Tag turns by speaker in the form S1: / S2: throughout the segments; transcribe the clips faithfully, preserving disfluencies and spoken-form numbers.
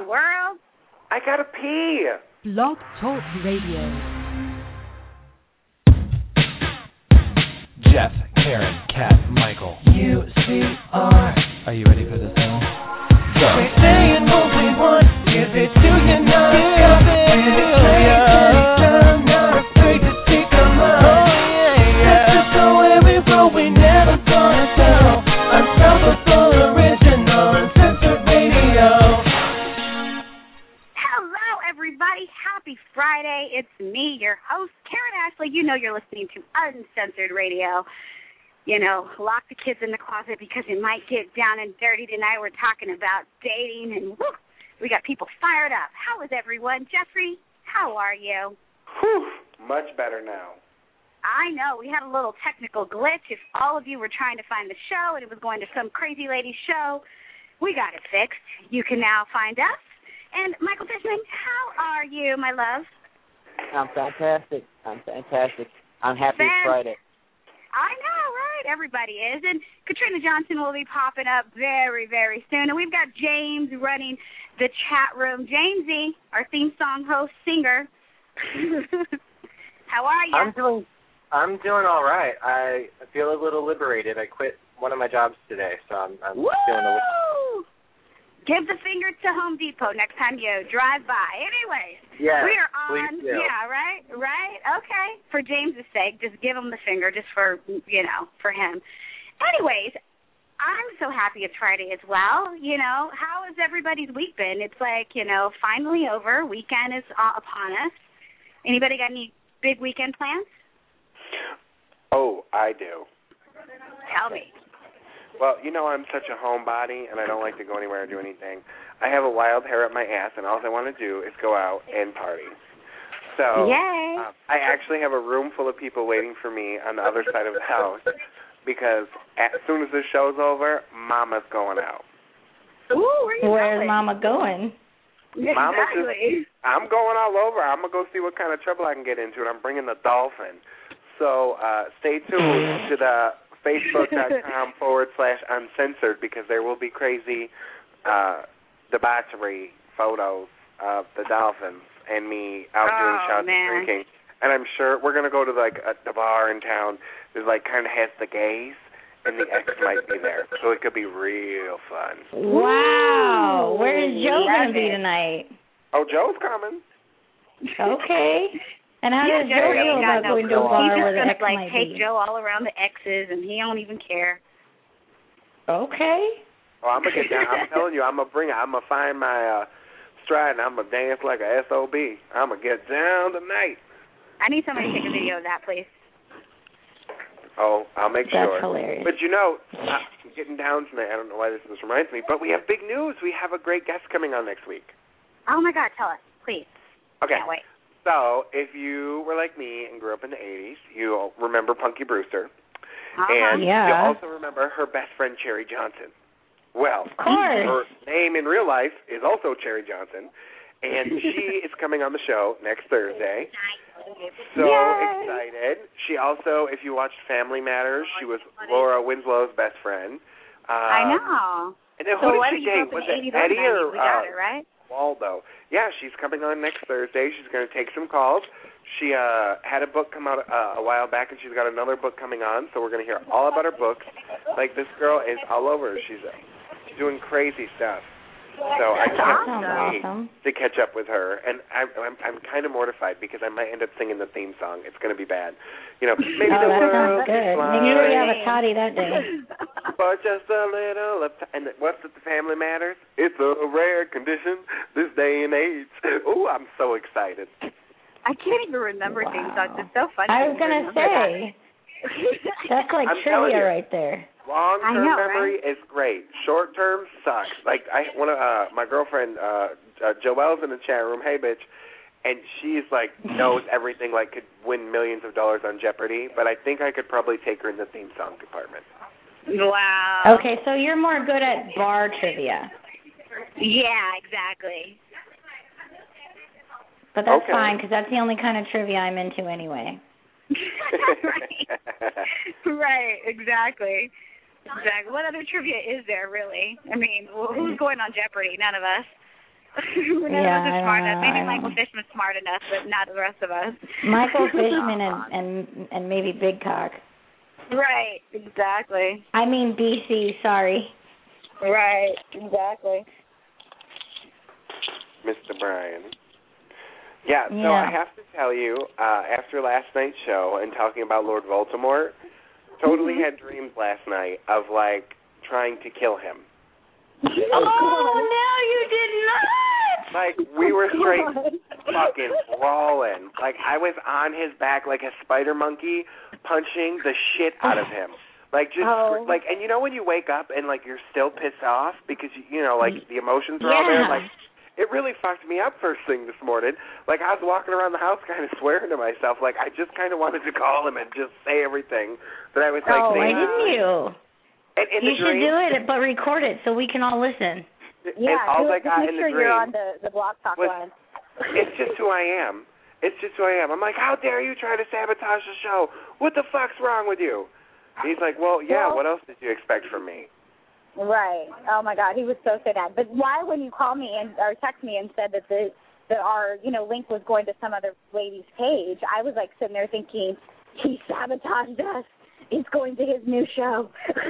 S1: on, world?
S2: I gotta pee.
S3: Blog Talk Radio.
S4: Jeff, Karen, Kat, Michael. U C R. Are you ready for this one? Go. They say it only once, give it to you now. Give it to you. Not afraid to speak our mind. Oh, yeah, yeah. That's just the way we roll, we never gonna settle. Unstoppable, original, uncensored radio.
S1: Hello, everybody. Happy Friday. It's me, your host, Karen Ashley. You know you're listening to Uncensored Radio. You know, lock the kids in the closet because it might get down and dirty tonight. We're talking about dating, and woo, we got people fired up. How is everyone? Jeffrey, how are you?
S2: Whew, much better now.
S1: I know. We had a little technical glitch. If all of you were trying to find the show and it was going to some crazy lady's show, we got it fixed. You can now find us. And Michael Fishman, how are you, my love?
S5: I'm fantastic. I'm fantastic. I'm happy
S1: Fan-
S5: it's Friday.
S1: I know, right? Everybody is. And Katrina Johnson will be popping up very, very soon. And we've got James running the chat room. Jamesy, our theme song host, singer. How are you?
S6: I'm doing I'm doing all right. I feel a little liberated. I quit one of my jobs today, so I'm, I'm
S1: Woo!
S6: feeling a little...
S1: Give the finger to Home Depot next time you drive by. Anyways,
S6: yeah,
S1: we are on.
S6: please do.
S1: Yeah, right, right. Okay. For James's sake, just give him the finger, just for you know, for him. Anyways, I'm so happy it's Friday as well. You know, how has everybody's week been? It's like you know, finally over. Weekend is uh, upon us. Anybody got any big weekend plans?
S2: Oh, I do.
S1: Tell me.
S2: Well, you know I'm such a homebody, and I don't like to go anywhere or do anything. I have a wild hair up my ass, and all I want to do is go out and party. So
S1: Yay.
S2: Um, I actually have a room full of people waiting for me on the other side of the house because as soon as this show's over, Mama's going out.
S1: Ooh, where you
S7: Where's
S1: going?
S7: Mama going?
S2: Mama's
S1: Exactly.
S2: just, I'm going all over. I'm going to go see what kind of trouble I can get into, and I'm bringing the dolphin. So uh, stay tuned to the Facebook.com forward slash uncensored because there will be crazy uh, debauchery photos of the dolphins and me out
S1: Oh,
S2: doing shots
S1: man.
S2: and drinking. And I'm sure we're going to go to like a, the bar in town that like kind of has the gays, and the ex might be there. So it could be real fun.
S7: Wow. Where is Joe
S1: Love
S7: going to be
S1: it.
S7: tonight?
S2: Oh, Joe's coming.
S7: Okay. And how
S1: Yeah,
S7: does
S1: Joe
S7: Joe
S1: ain't
S7: feel
S1: got
S7: about
S1: no
S7: going to a
S1: clue.
S7: bar
S1: He's
S7: where
S1: just
S7: the
S1: gonna
S7: ex
S1: like
S7: might
S1: take
S7: be?
S1: Joe all around the exes, and he don't even care.
S7: Okay.
S2: Oh, I'm gonna get down. I'm telling you, I'm gonna bring it. I'm gonna find my uh, stride, and I'm gonna dance like a S O B. I'm gonna get down tonight.
S1: I need somebody to take a video of that, please.
S2: Oh, I'll make
S7: That's
S2: sure.
S7: hilarious.
S2: But you know, I'm getting down tonight. I don't know why this this reminds me, but we have big news. We have a great guest coming on next week.
S1: Oh my God, tell us, please.
S2: Okay.
S1: Can't wait.
S2: So, if you were like me and grew up in the eighties, you'll remember Punky Brewster.
S1: Uh-huh.
S2: And
S7: Yeah.
S2: you'll also remember her best friend, Cherry Johnson. Well,
S7: Of course.
S2: her name in real life is also Cherry Johnson, and she is coming on the show next Thursday. So
S1: Yay.
S2: excited. She also, if you watched Family Matters, she was Laura Winslow's best friend. Um,
S1: I know.
S2: And then
S1: So
S2: who
S1: what
S2: did she
S1: did you
S2: date?
S1: go
S2: Was
S1: from
S2: it
S1: eighties or
S2: Eddie or
S1: nineties? We got
S2: uh,
S1: it, right?
S2: Waldo? Yeah, she's coming on next Thursday. She's going to take some calls. She uh, had a book come out uh, a while back, and she's got another book coming on, so we're going to hear all about her books. Like, this girl is all over. She's, uh, she's doing crazy stuff. So I
S7: That
S2: can't
S7: sounds
S2: wait
S7: awesome.
S2: to catch up with her. And I'm, I'm, I'm kind of mortified because I might end up singing the theme song. It's going to be bad. You know, maybe
S7: Oh,
S2: the
S7: that
S2: world
S7: sounds
S2: is
S7: good.
S2: flying,
S7: Maybe you already have a toddy that day.
S2: but just a little of t- and what's it, the Family Matters? It's a rare condition this day and age. Ooh, I'm so excited.
S1: I can't even remember
S7: Wow.
S1: theme songs. It's so funny.
S7: I was going to say, that's like
S2: I'm telling
S7: trivia
S2: you.
S7: right there.
S2: Long-term
S1: I know,
S2: memory
S1: right?
S2: is great. Short-term sucks. Like I, one of uh, my girlfriend, uh, uh, Joelle's in the chat room. Hey, bitch, and she's like knows everything. Like could win millions of dollars on Jeopardy. But I think I could probably take her in the theme song department.
S1: Wow.
S7: Okay, so you're more good at bar trivia.
S1: Yeah, exactly.
S7: But that's
S2: Okay.
S7: fine because that's the only kind of trivia I'm into anyway.
S1: right. right, exactly. Exactly. What other trivia is there, really? I mean, wh- who's going on Jeopardy? None of us. None
S7: Yeah,
S1: of us are
S7: I
S1: smart
S7: know,
S1: enough. Maybe
S7: I know.
S1: Michael Fishman's smart enough, but not the rest of us.
S7: Michael Fishman and, and and maybe Big Cock.
S1: Right, exactly.
S7: I mean B C, sorry.
S1: Right, exactly.
S2: Mister Brian. Yeah, so
S7: Yeah.
S2: I have to tell you, uh, after last night's show and talking about Lord Voldemort, totally
S1: Mm-hmm.
S2: had dreams last night of, like, trying to kill him.
S7: Oh, no, you did not!
S2: Like, we were straight fucking brawling. Like, I was on his back like a spider monkey, punching the shit out of him. Like, just,
S1: Oh.
S2: like, and you know when you wake up and, like, you're still pissed off because, you, you know, like, the emotions are all there?
S7: Yeah.
S2: Like, it really fucked me up first thing this morning. Like, I was walking around the house kind of swearing to myself. Like, I just kind of wanted to call him and just say everything that I was, like,
S7: Oh, why
S2: saying.
S7: didn't you?
S2: And in
S7: You
S2: the
S7: should
S2: dream,
S7: do it, but record it so we can all listen.
S1: Yeah,
S2: and all
S1: do
S2: I
S1: it. Just
S2: got
S1: make
S2: in
S1: sure
S2: the dream
S1: you're on the, the Blog Talk
S2: was,
S1: line.
S2: it's just who I am. It's just who I am. I'm like, how dare you try to sabotage the show? What the fuck's wrong with you? He's like, well, yeah,
S1: Well-
S2: what else did you expect from me?
S1: Right. Oh my God, he was so so bad. But why, when you called me and or text me and said that the that our you know link was going to some other lady's page, I was like sitting there thinking, he sabotaged us. It's going to his new show.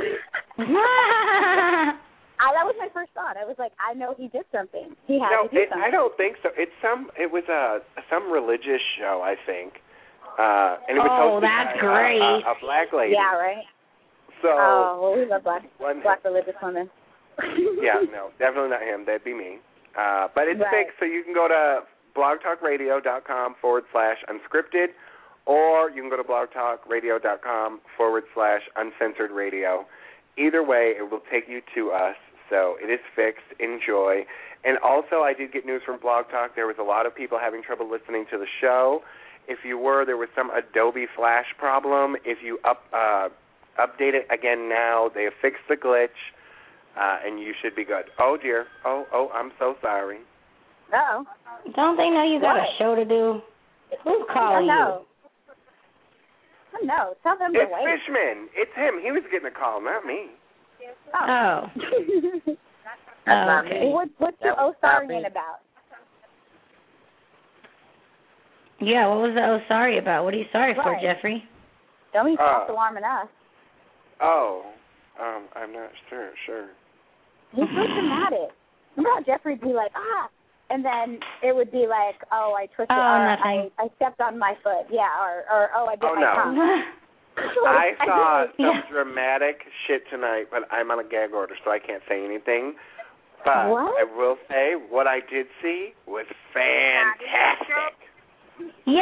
S1: I, that was my first thought. I was like, I know he did something. He had
S2: No,
S1: to do
S2: it,
S1: something.
S2: I don't think so. It's some. It was a some religious show, I think. Uh, and it was
S7: Oh,
S2: hosted
S7: that's
S2: by,
S7: great.
S2: Uh, a, a black lady.
S1: Yeah, right.
S2: So.
S1: Oh, well, we love black
S2: one,
S1: black religious women.
S2: yeah, no, definitely not him. That'd be me. Uh, but it's
S1: Right.
S2: fixed, so you can go to blogtalkradio.com forward slash unscripted, or you can go to blogtalkradio.com forward slash uncensored radio. Either way, it will take you to us, so it is fixed. Enjoy. And also, I did get news from Blog Talk. There was a lot of people having trouble listening to the show. If you were, there was some Adobe Flash problem. If you up uh, update it again now, they have fixed the glitch. Uh, and you should be good. Oh, dear. Oh, oh, I'm so sorry.
S1: Oh.
S7: Don't they know you got
S1: What?
S7: a show to do? Who's calling
S1: no. you? No, tell them to
S2: It's
S1: wait.
S2: Fishman. It's him. He was getting a call, not me.
S7: you? Oh.
S5: That's
S7: Oh,
S5: not
S7: okay.
S5: me.
S1: what, what's
S5: That
S1: your
S5: was not
S1: Osarian
S5: me.
S1: about?
S7: Yeah, what was the oh sorry about? What are you sorry for,
S1: Right.
S7: Jeffrey?
S1: Don't be
S2: Uh.
S1: false alarming us.
S2: Oh, um, I'm not sure. Sure.
S1: He's systematic. Remember how Jeffrey'd be like, ah, and then it would be like, oh, I twisted,
S7: Oh,
S1: or
S7: nothing.
S1: I, I stepped on my foot, yeah, or, or oh, I bit
S2: Oh,
S1: my
S2: no.
S1: tongue.
S2: I saw some
S7: Yeah.
S2: dramatic shit tonight, but I'm on a gag order, so I can't say anything. But
S1: What?
S2: I will say what I did see was fantastic.
S7: Yay!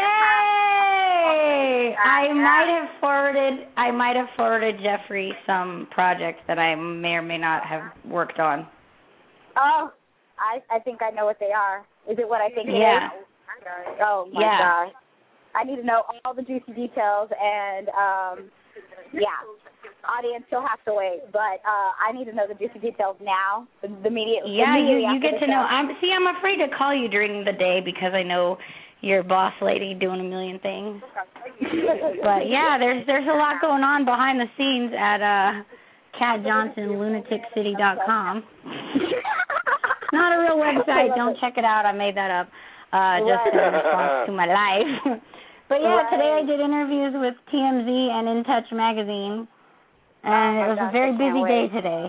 S7: I might have forwarded I might have forwarded Jeffrey some projects that I may or may not have worked on.
S1: Oh, I I think I know what they are. Is it what I think it
S7: Yeah.
S1: is? Oh my
S7: Yeah.
S1: gosh. I need to know all the juicy details, and um, yeah, audience, you'll have to wait. But uh, I need to know the juicy details now. The, the immediate.
S7: Yeah, you
S1: immediately
S7: you
S1: after
S7: get
S1: the
S7: to know.
S1: show.
S7: I'm see. I'm afraid to call you during the day because I know you're a boss lady doing a million things. But yeah, there's there's a lot going on behind the scenes at uh, Cat Johnson Lunatic City dot com. Not a real website. Don't check it out. I made that up uh, just in response to my life. But yeah, today I did interviews with T M Z and In Touch magazine, and
S1: Oh my
S7: it was
S1: gosh,
S7: a very
S1: I can't
S7: busy
S1: wait.
S7: day today.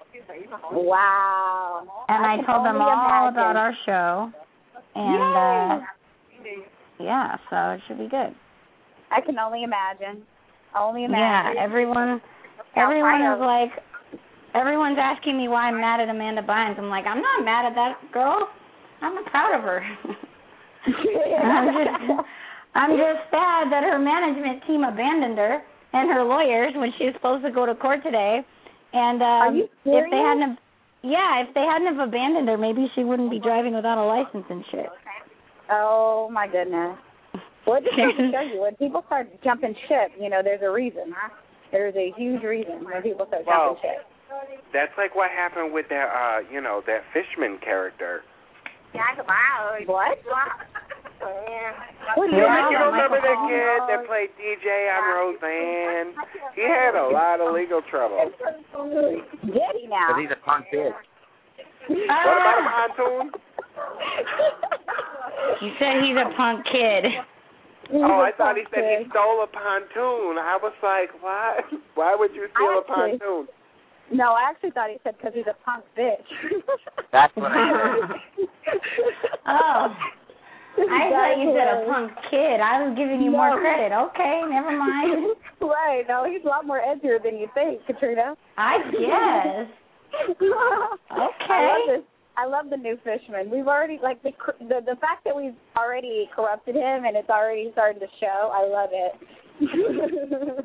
S1: Wow.
S7: And I,
S1: can
S7: told them
S1: only
S7: all
S1: imagine.
S7: about our show, and uh, yeah, so it should be good.
S1: I can only imagine. Only
S7: Yeah,
S1: imagine.
S7: everyone,
S1: How
S7: everyone
S1: proud.
S7: is like, everyone's asking me why I'm mad at Amanda Bynes. I'm like, I'm not mad at that girl. I'm proud of her. I'm just, I'm just sad that her management team abandoned her and her lawyers when she was supposed to go to court today. And um,
S1: Are you
S7: if they
S1: serious?
S7: hadn't, have, yeah, if they hadn't have abandoned her, maybe she wouldn't be driving without a license and shit.
S1: Oh my goodness. Well, it just goes to show you, when people start jumping ship, you know, there's a reason. There's a huge reason when people start
S2: Well,
S1: jumping ship.
S2: That's like what happened with that, uh, you know, that Fishman character.
S1: What? What do
S2: You,
S1: you
S7: Yeah,
S2: you
S1: know?
S2: don't remember that
S1: Michael?
S2: kid that played D J on Roseanne? He had a lot of legal trouble.
S1: Did he now?
S5: But he's a punk kid.
S2: What about a pontoon?
S7: You said he's a punk kid.
S1: He's
S2: oh,
S1: a
S2: I thought he
S1: punk
S2: said
S1: kid.
S2: he stole a pontoon. I was like, why? Why would you steal
S1: Actually,
S2: a pontoon?
S1: No, I actually thought he said because he's a punk bitch.
S5: That's what I heard.
S7: Oh. I thought you said a punk kid. I was giving you
S1: No.
S7: more credit. Okay, never mind.
S1: Right, no, he's a lot more edgier than you think, Katrina.
S7: I guess. Okay.
S1: I love this. I love the new Fishman. We've already, like, the the, the fact that we've already corrupted him and it's already starting to show, I love it.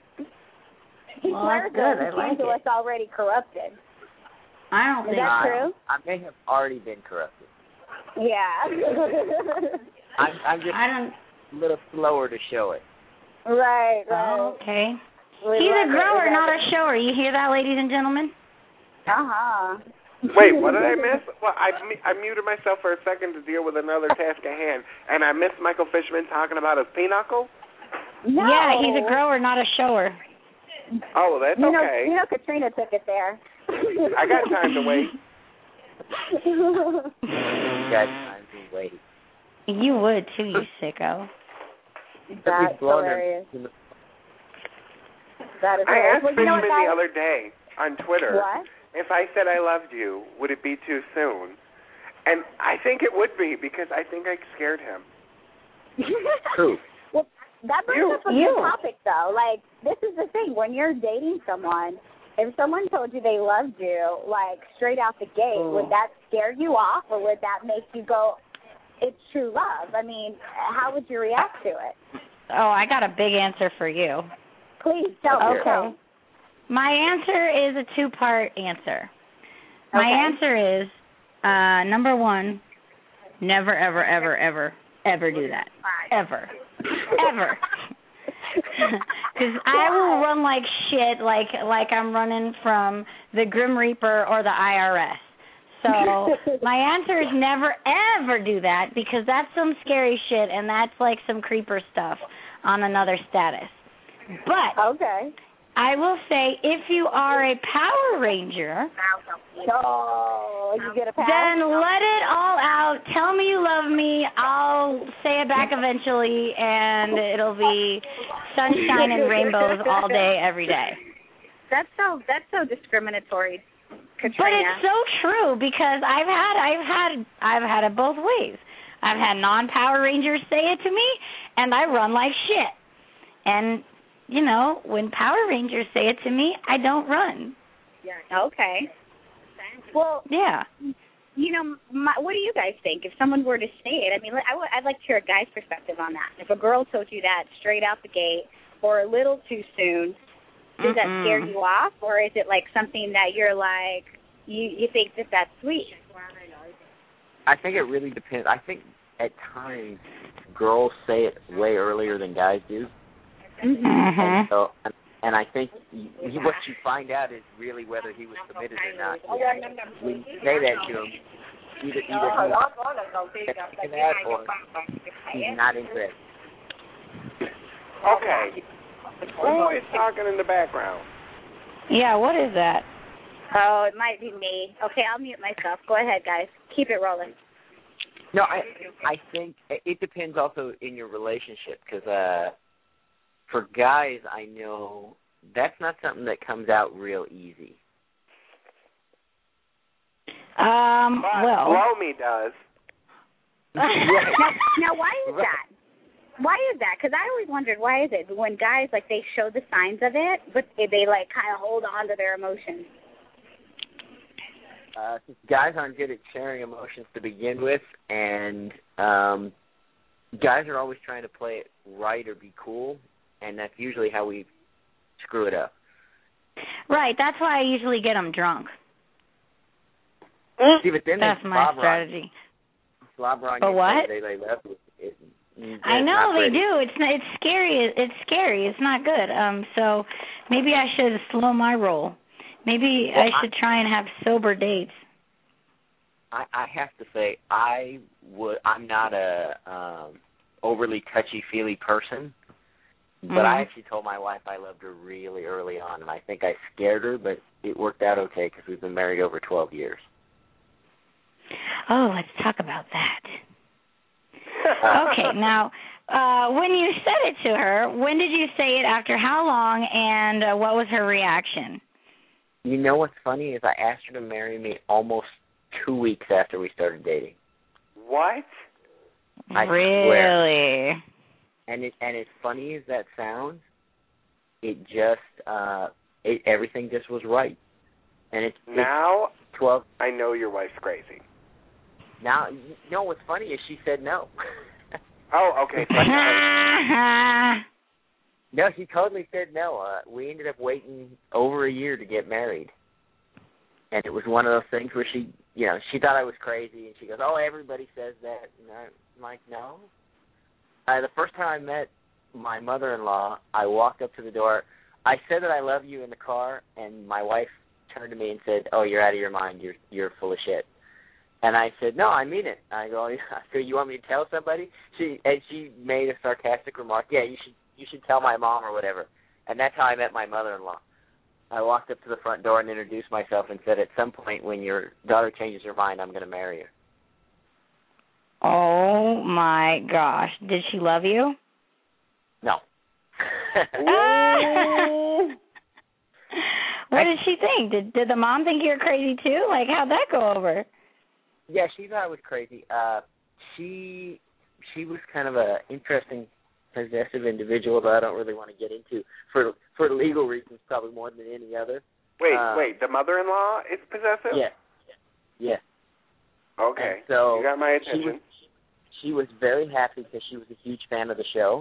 S1: He
S7: Well,
S1: swears
S7: that's good. I
S1: that he
S7: like
S1: came to
S7: it.
S1: us already corrupted.
S7: I don't
S1: Is
S7: think
S1: that
S7: so.
S1: true?
S5: I may have already been corrupted.
S1: Yeah.
S5: I'm, I'm just
S7: I don't.
S5: a little slower to show it.
S1: Right, right.
S7: Oh, okay.
S1: We
S7: He's
S1: love
S7: a
S1: it.
S7: grower,
S1: We love
S7: not a
S1: it.
S7: shower. You hear that, ladies and gentlemen?
S1: Uh-huh.
S2: Wait, what did I miss? Well, I, I muted myself for a second to deal with another task at hand, and I missed Michael Fishman talking about his pinochle?
S1: No.
S7: Yeah, he's a grower, not a shower.
S2: Oh, well, that's
S1: you know,
S2: okay.
S1: You know Katrina took it there.
S2: I got time to wait.
S5: You guys, I'm being waiting.
S7: You would, too, you sicko.
S1: That's
S5: We've blown
S1: hilarious.
S5: them in the-
S1: That is
S2: I
S1: hilarious.
S2: asked
S1: Well, you know
S2: Fishman
S1: what,
S2: the
S1: guys?
S2: other day on Twitter
S1: What?
S2: if I said I loved you, would it be too soon? And I think it would be because I think I scared him.
S5: True.
S1: Well, that brings
S2: You.
S1: up a
S7: You.
S1: good topic, though. Like, this is the thing. When you're dating someone, if someone told you they loved you, like, straight out the gate,
S7: Mm.
S1: would that scare you off, or would that make you go, it's true love? I mean, how would you react to it?
S7: Oh, I got a big answer for you.
S1: Please tell me.
S7: Okay. My answer is a two-part answer. My
S1: Okay.
S7: answer is, uh, number one, never, ever, ever, ever, ever do that. Ever. Ever. Because I will run like shit, like like I'm running from the Grim Reaper or the I R S. So my answer is never, ever do that, because that's some scary shit, and that's like some creeper stuff on another status. But
S1: Okay.
S7: I will say, if you are a Power Ranger,
S1: So, you get a pass?
S7: then let it all out. Tell me you love me. I'll say it back eventually, and it'll be sunshine and rainbows all day, every day.
S1: That's so, that's so discriminatory, Katrina.
S7: But it's so true, because I've had, I've had, I've had it both ways. I've had non-Power Rangers say it to me, and I run like shit. And you know, when Power Rangers say it to me, I don't run.
S1: Okay. Well,
S7: Yeah.
S1: you know, my, what do you guys think? If someone were to say it, I mean, I would, I'd like to hear a guy's perspective on that. If a girl told you that straight out the gate or a little too soon, does that
S7: Mm-mm.
S1: scare you off, or is it like something that you're like, you, you think that that's sweet?
S5: I think it really depends. I think at times girls say it way earlier than guys do.
S1: Mm-hmm.
S5: And so, and, and I think you, you, what you find out is really whether he was committed or not. When you say that to him, either either he's taking that or he's not interested.
S2: Okay. Who is talking in the background?
S7: Yeah, what is that?
S1: Oh, it might be me. Okay, I'll mute myself. Go ahead, guys. Keep it rolling.
S5: No, I I think it depends also in your relationship, because uh, for guys, I know that's not something that comes out real easy.
S7: Um,
S2: But
S7: well,
S2: Blow Me does.
S1: now, now, why is that? Why is that? Because I always wondered, why is it when guys, like, they show the signs of it, but they, they like, kind of hold on to their emotions?
S5: Uh, guys aren't good at sharing emotions to begin with, and um, guys are always trying to play it right or be cool, and that's usually how we screw it up.
S7: right, that's why I usually get them drunk.
S5: See, but then
S7: That's
S5: they
S7: my
S5: slobber
S7: strategy.
S5: On, slobber on
S7: But
S5: you
S7: what?
S5: They, they love it. It, it,
S7: I
S5: it's
S7: know
S5: not
S7: they
S5: pretty.
S7: do. It's it's scary. It's scary. It's not good. Um, so maybe I should slow my roll. Maybe
S5: Well,
S7: I should try and have sober dates.
S5: I, I have to say, I would. I'm not a um, overly touchy-feely person, but
S7: Mhm.
S5: I actually told my wife I loved her really early on, and I think I scared her, but it worked out okay because we've been married over twelve years.
S7: Oh, let's talk about that. Okay, now, uh, when you said it to her, when did you say it, after how long, and uh, what was her reaction?
S5: You know what's funny is I asked her to marry me almost two weeks after we started dating.
S2: What?
S5: I
S7: really?
S5: Swear. And it and as funny as that sounds, it just uh, it, everything just was right. And it's
S2: now
S5: it's twelve.
S2: I know your wife's crazy.
S5: Now, you know what's funny is she said no.
S2: Oh, okay.
S5: No, she totally said no. Uh, we ended up waiting over a year to get married. And it was one of those things where she, you know, she thought I was crazy, and she goes, oh, everybody says that. And I'm like, no. Uh, the first time I met my mother-in-law, I walked up to the door. I said that I love you in the car, and my wife turned to me and said, oh, you're out of your mind. You're you're full of shit. And I said, no, I mean it. I go, so you want me to tell somebody? She and she made a sarcastic remark. Yeah, you should you should tell my mom or whatever. And that's how I met my mother-in-law. I walked up to the front door and introduced myself and said, at some point when your daughter changes her mind, I'm going to marry her.
S7: Oh, my gosh. Did she love you?
S5: No.
S7: What did she think? Did did the mom think you were crazy too? Like, how'd that go over?
S5: Yeah, she thought I was crazy. Uh, she she was kind of a interesting, possessive individual that I don't really want to get into for for legal reasons, probably more than any other.
S2: Wait,
S5: uh,
S2: wait, the mother-in-law is possessive?
S5: Yeah, yeah.
S2: Okay,
S5: and so
S2: you got my attention.
S5: She was, she was very happy because she was a huge fan of the show.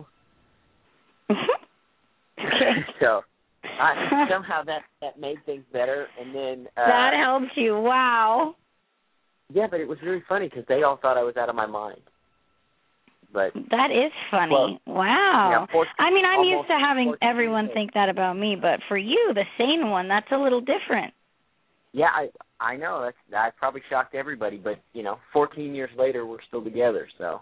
S5: So I, somehow that, that made things better, and then uh,
S7: that helped you. Wow.
S5: Yeah, but it was really funny because they all thought I was out of my mind. But
S7: that is funny.
S5: Well,
S7: wow.
S5: Yeah, fourteen,
S7: I mean, I'm used to having everyone
S5: years.
S7: think that about me, but for you, the sane one, that's a little different.
S5: Yeah, I I know. That's I probably shocked everybody, but you know, fourteen years later, we're still together. So.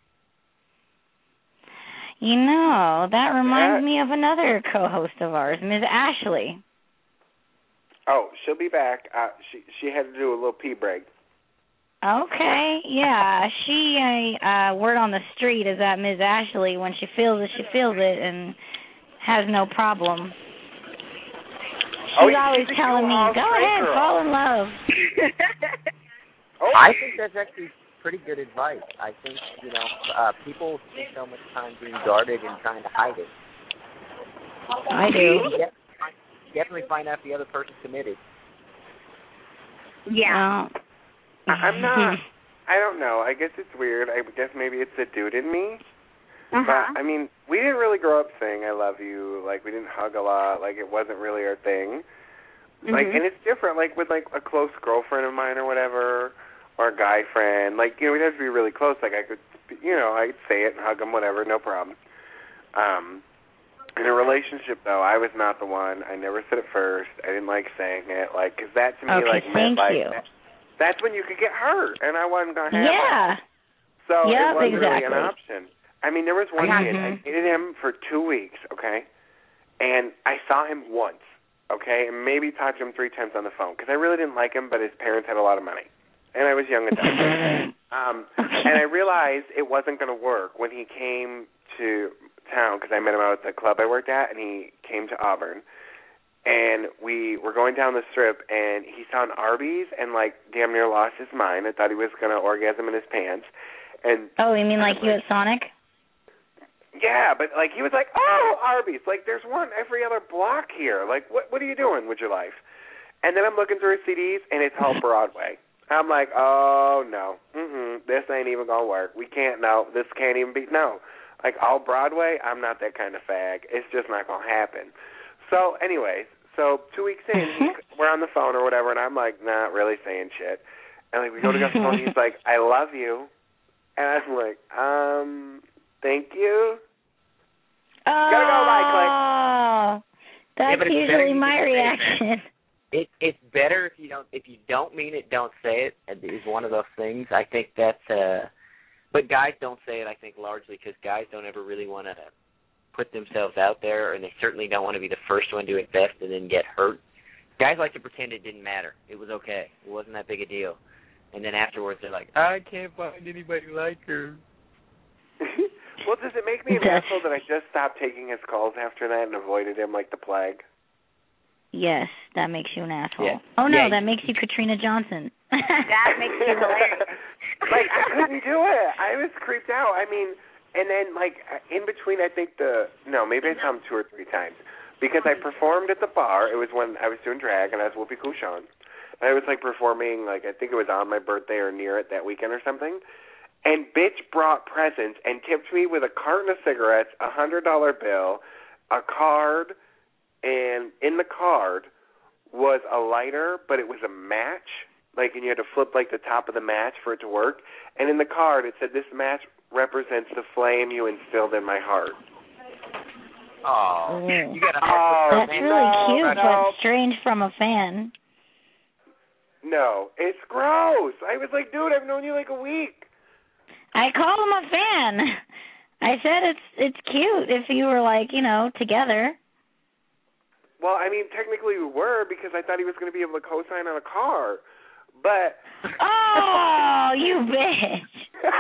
S7: You know, that reminds
S2: Yeah.
S7: me of another co-host of ours, Miz Ashley.
S2: Oh, she'll be back. Uh, she she had to do a little pee break.
S7: Okay, yeah. She, uh, word on the street is that Miz Ashley, when she feels it, she feels it and has no problem. She's
S2: Oh, yeah,
S7: always
S2: she's a
S7: telling me,
S2: cool
S7: go
S2: straight
S7: ahead,
S2: girl.
S7: fall in love.
S2: Oh,
S5: I think that's actually pretty good advice. I think, you know, uh, people spend so much time being guarded and trying to hide it.
S7: I do.
S5: Definitely find out if the other person's committed.
S1: Yeah.
S7: Well,
S2: I'm not. I don't know. I guess it's weird. I guess maybe it's the dude in me.
S1: Uh-huh.
S2: But, I mean, we didn't really grow up saying I love you. Like, we didn't hug a lot. Like, it wasn't really our thing. Like,
S1: Mhm.
S2: and it's different. Like, with, like, a close girlfriend of mine or whatever, or a guy friend. Like, you know, we'd have to be really close. Like, I could, you know, I'd say it and hug him, whatever, no problem. Um, in a relationship, though, I was not the one. I never said it first. I didn't like saying it. Like, because that to me,
S7: okay,
S2: like, meant,
S7: thank
S2: like,
S7: you.
S2: that, that's when you could get hurt, and I wasn't going to have
S7: Yeah.
S2: that. So
S7: Yep,
S2: it wasn't
S7: exactly.
S2: really an option. I mean, there was one
S7: Mhm.
S2: kid. I dated him for two weeks, okay? And I saw him once, okay? And maybe talked to him three times on the phone because I really didn't like him, but his parents had a lot of money. And I was young and dumb. um, and I realized it wasn't going to work when he came to town because I met him out at the club I worked at, and he came to Auburn. And we were going down the strip, and he saw an Arby's and, like, damn near lost his mind. I thought he was going to orgasm in his pants. And
S7: Oh, you mean like you at Sonic?
S2: yeah, but, like, he was like, oh, Arby's. Like, there's one every other block here. Like, what what are you doing with your life? And then I'm looking through his C Ds, and it's all Broadway. I'm like, oh, no. Mm-mm, this ain't even going to work. We can't, no. This can't even be, no. Like, all Broadway, I'm not that kind of fag. It's just not going to happen. So, anyways, so two weeks in, he, we're on the phone or whatever, and I'm, like, not really saying shit. And, like, we go to get the phone, he's like, I love you. And I'm like, um, thank you.
S7: Oh,
S2: Gotta go, bye,
S7: that's
S5: Yeah, but it's better
S7: usually
S5: you
S7: my
S5: just say it.
S7: reaction.
S5: It it's better if you don't if you don't mean it, don't say it. It is one of those things. I think that's uh, but guys don't say it. I think largely because guys don't ever really want to put themselves out there, and they certainly don't want to be the first one to invest and then get hurt. Guys like to pretend it didn't matter. It was okay. It wasn't that big a deal. And then afterwards, they're like, I can't find anybody like her.
S2: Well, does it make me an asshole that I just stopped taking his calls after that and avoided him like the plague?
S7: Yes, that makes you an asshole.
S5: Yeah.
S7: Oh, no,
S5: Yeah,
S7: that makes you Katrina Johnson.
S1: That makes you hilarious.
S2: Like, I couldn't do it. I was creeped out. I mean, and then, like, in between, I think the, no, maybe I saw him two or three times. Because I performed at the bar. It was when I was doing drag, and I was Whoopi Cushion. And I was, like, performing, like, I think it was on my birthday or near it that weekend or something. And bitch brought presents and tipped me with a carton of cigarettes, a one hundred dollar bill, a card, and in the card was a lighter, but it was a match. Like, and you had to flip, like, the top of the match for it to work. And in the card, it said, this match represents the flame you instilled in my heart.
S5: Oh, you got a
S2: oh,
S7: That's really
S2: no,
S7: cute,
S2: no.
S7: but strange from a fan.
S2: No, it's gross. I was like, dude, I've known you like a week.
S7: I call him a fan. I said it's it's cute if you were, like, you know, together.
S2: Well, I mean, technically we were because I thought he was going to be able to co-sign on a car. But...
S7: Oh, you bitch.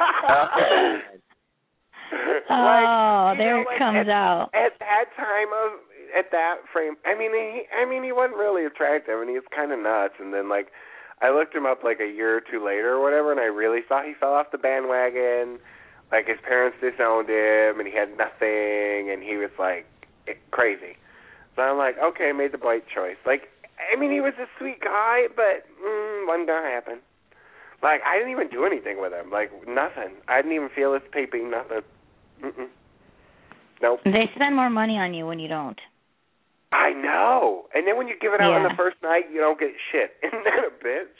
S2: like,
S7: oh, there
S2: know,
S7: it
S2: like,
S7: comes
S2: at,
S7: out.
S2: At that time of, at that frame, I mean, he, I mean, he wasn't really attractive, and he was kind of nuts. And then, like, I looked him up like a year or two later or whatever, and I really saw he fell off the bandwagon. Like, his parents disowned him, and he had nothing, and he was like crazy. So I'm like, okay, made the right choice. Like, I mean, he was a sweet guy, but mm, wasn't gonna happen. Like, I didn't even do anything with him. Like, nothing. I didn't even feel his paping, nothing. Mm-mm. Nope.
S7: They spend more money on you when you don't.
S2: I know. And then when you give it out
S7: Yeah.
S2: on the first night, you don't get shit. Isn't that a bitch?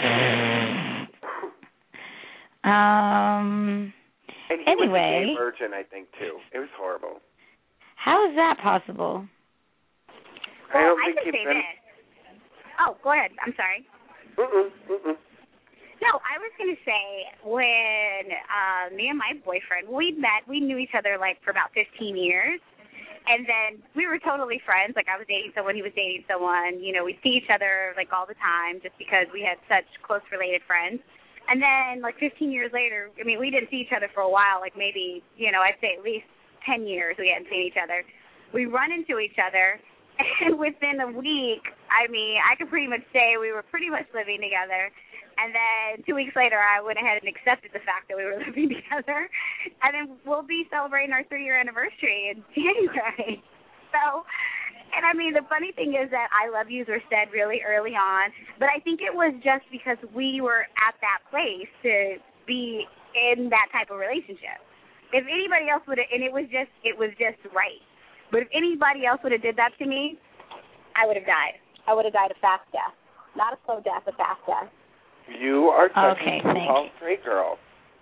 S7: um.
S2: And he
S7: anyway.
S2: was a gay virgin, I think, too. It was horrible.
S7: How is that possible?
S2: I
S1: Well,
S2: don't
S1: I
S2: think
S1: could
S2: he'd
S1: say
S2: been...
S1: this. Oh, go ahead. I'm sorry.
S2: Mm-mm, mm-mm.
S1: No, I was going to say when uh, me and my boyfriend, we met, we knew each other like for about fifteen years. And then we were totally friends. Like I was dating someone, he was dating someone. You know, we see each other like all the time just because we had such close related friends. And then like fifteen years later, I mean, we didn't see each other for a while, like maybe, you know, I'd say at least ten years we hadn't seen each other. We run into each other. And within a week, I mean, I could pretty much say we were pretty much living together. And then two weeks later, I went ahead and accepted the fact that we were living together. And then we'll be celebrating our three-year anniversary in January. So, and I mean, the funny thing is that I love yous were said really early on. But I think it was just because we were at that place to be in that type of relationship. If anybody else would have, and it was just, it was just right. But if anybody else would have did that to me, I would have died. I would have died a fast death. Not a slow death, a fast death.
S2: You are such
S7: Okay,
S2: a
S7: thanks.
S2: tall straight girl.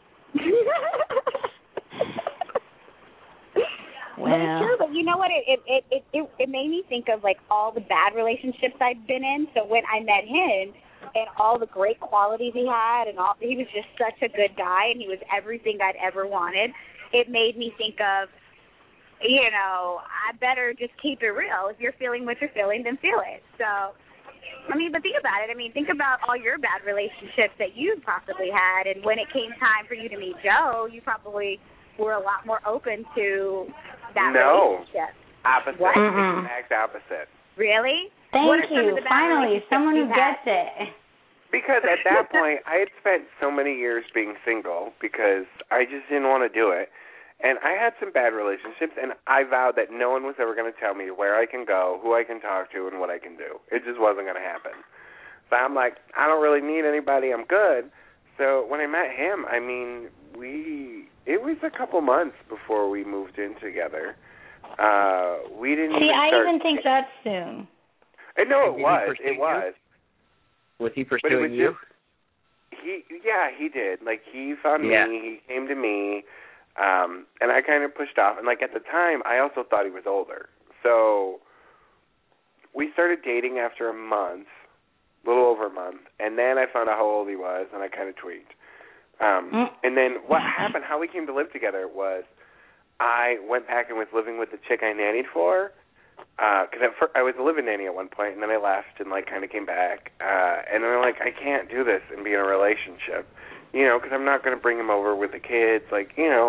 S7: Well,
S1: But it's true, but you know what? It, it it it it made me think of like all the bad relationships I'd been in. So when I met him and all the great qualities he had, and all he was just such a good guy, and he was everything I'd ever wanted. It made me think of, you know, I better just keep it real. If you're feeling what you're feeling, then feel it. So. I mean, but think about it. I mean, think about all your bad relationships that you possibly had, and when it came time for you to meet Joe, you probably were a lot more open to that
S2: No.
S1: relationship.
S2: Opposite.
S1: What?
S7: Mm-mm.
S2: Exact opposite.
S1: Really?
S7: thank
S1: What are some
S7: you.
S1: of the bad
S7: Finally,
S1: relationships
S7: someone who
S1: you had?
S7: gets it.
S2: Because at that point, I had spent so many years being single because I just didn't want to do it. And I had some bad relationships, and I vowed that no one was ever going to tell me where I can go, who I can talk to, and what I can do. It just wasn't going to happen. So I'm like, I don't really need anybody. I'm good. So when I met him, I mean, we it was a couple months before we moved in together. Uh, we didn't
S7: See,
S2: even
S7: I
S2: start...
S7: even think that's soon.
S2: Uh, no, it
S5: Did he
S2: was.
S5: pursue
S2: It
S5: you?
S2: was.
S5: Was he
S2: But it
S5: pursuing
S2: was
S5: you?
S2: just, he, yeah, he did. Like, he found
S5: Yeah.
S2: me. He came to me. Um, and I kind of pushed off. And, like, at the time, I also thought he was older. So we started dating after a month, a little over a month. And then I found out how old he was, and I kind of tweaked. Um,
S7: Mm.
S2: And then what happened, how we came to live together was I went back and was living with the chick I nannied for. Because uh, at first, I was a living nanny at one point, and then I left and, like, kind of came back. Uh, and then I'm like, I can't do this and be in a relationship. You know, because I'm not going to bring him over with the kids. Like, you know, like,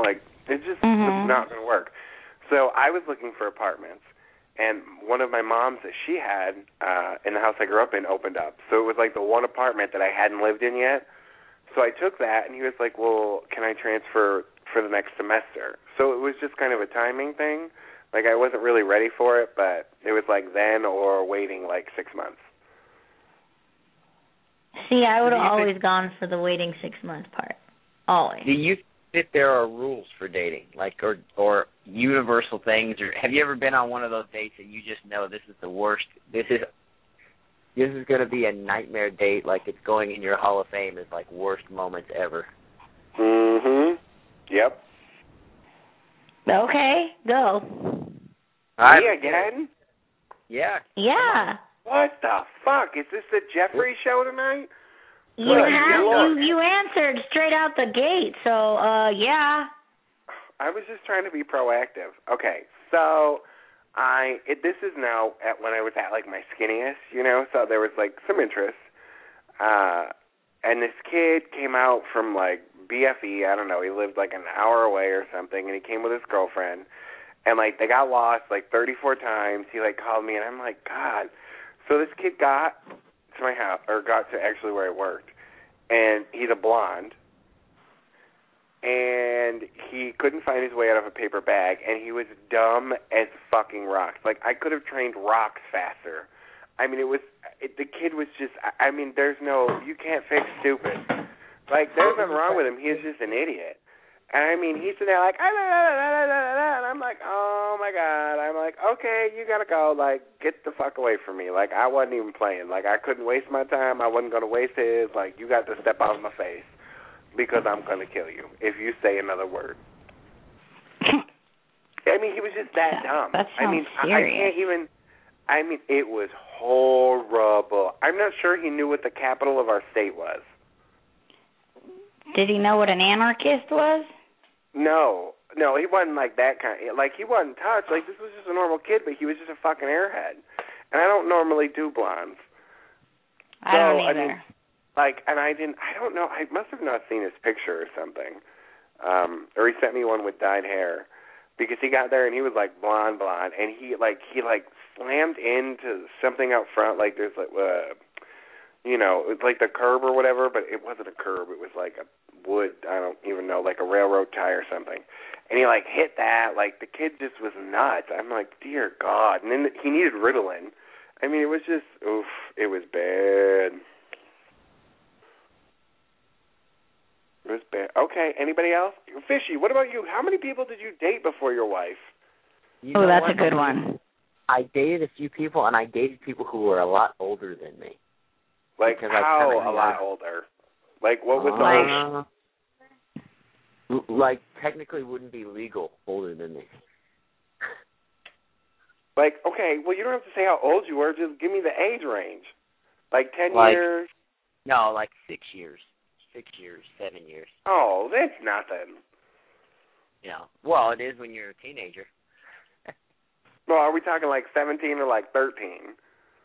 S2: It just
S7: mm-hmm.
S2: was not going to work. So I was looking for apartments, and one of my moms that she had uh, in the house I grew up in opened up. So it was like the one apartment that I hadn't lived in yet. So I took that, and he was like, well, can I transfer for the next semester? So it was just kind of a timing thing. Like, I wasn't really ready for it, but it was like then or waiting like six months.
S7: See, I would have always
S5: think,
S7: gone for the waiting six month part. Always.
S5: Do you think that there are rules for dating, like or or universal things, or have you ever been on one of those dates and you just know this is the worst? This is this is going to be a nightmare date, like it's going in your Hall of Fame as like worst moments ever.
S2: Mhm. Yep.
S7: Okay, go.
S2: Me again?
S5: Yeah.
S7: Yeah.
S2: What the fuck? Is this the Jeffrey show tonight?
S7: You
S2: Good
S7: have
S2: Lord.
S7: you, you answered straight out the gate, so uh yeah.
S2: I was just trying to be proactive. Okay, so I it, this is now at when I was at like my skinniest, you know, so there was like some interest. Uh and this kid came out from like B F E, I don't know, he lived like an hour away or something, and he came with his girlfriend, and like they got lost like thirty-four times. He like called me, and I'm like, God. So this kid got to my house, or got to actually where I worked, and he's a blonde, and he couldn't find his way out of a paper bag, and he was dumb as fucking rocks. Like, I could have trained rocks faster. I mean, it was, it, the kid was just, I, I mean, there's no, you can't fix stupid. Like, there's nothing wrong with him. He's just an idiot. And, I mean, he's sitting there like, ah, da, da, da, da, da, da, and I'm like, oh, my God. I'm like, okay, you got to go. Like, get the fuck away from me. Like, I wasn't even playing. Like, I couldn't waste my time. I wasn't going to waste his. Like, you got to step out of my face because I'm going to kill you if you say another word. I mean, he was just that dumb.
S7: That sounds
S2: I mean,
S7: serious.
S2: I, I can't even, I mean, it was horrible. I'm not sure he knew what the capital of our state was.
S7: Did he know what an anarchist was?
S2: No, no, he wasn't like that kind. Of, like, he wasn't touched. Like, this was just a normal kid, but he was just a fucking airhead. And I don't normally do blondes.
S7: I don't
S2: so,
S7: either.
S2: I mean, like, and I didn't. I don't know. I must have not seen his picture or something. Um, or he sent me one with dyed hair, because he got there and he was like blonde, blonde, and he like he like slammed into something out front. Like there's like, uh, you know, it's like the curb or whatever, but it wasn't a curb. It was like a wood, I don't even know, like a railroad tie or something. And he like hit that, like the kid just was nuts. I'm like, dear God. And then he needed Ritalin. I mean, it was just, oof, it was bad. It was bad. Okay, anybody else? Fishy, what about you? How many people did you date before your wife?
S5: You
S7: oh,
S5: know
S7: that's
S5: what?
S7: a good one.
S5: I dated a few people, and I dated people who were a lot older than me.
S2: Like
S5: Because I
S2: how
S5: kinda
S2: a lot
S5: knew-
S2: older? Like what was the
S5: uh,
S2: age?
S5: Like technically wouldn't be legal older than me.
S2: Like, okay, well, you don't have to say how old you were. Just give me the age range. Like ten
S5: Like-
S2: years?
S5: No, like six years. Six years, seven years.
S2: Oh, that's nothing.
S5: Yeah. Well, it is when you're a teenager.
S2: Well, are we talking like seventeen or like thirteen?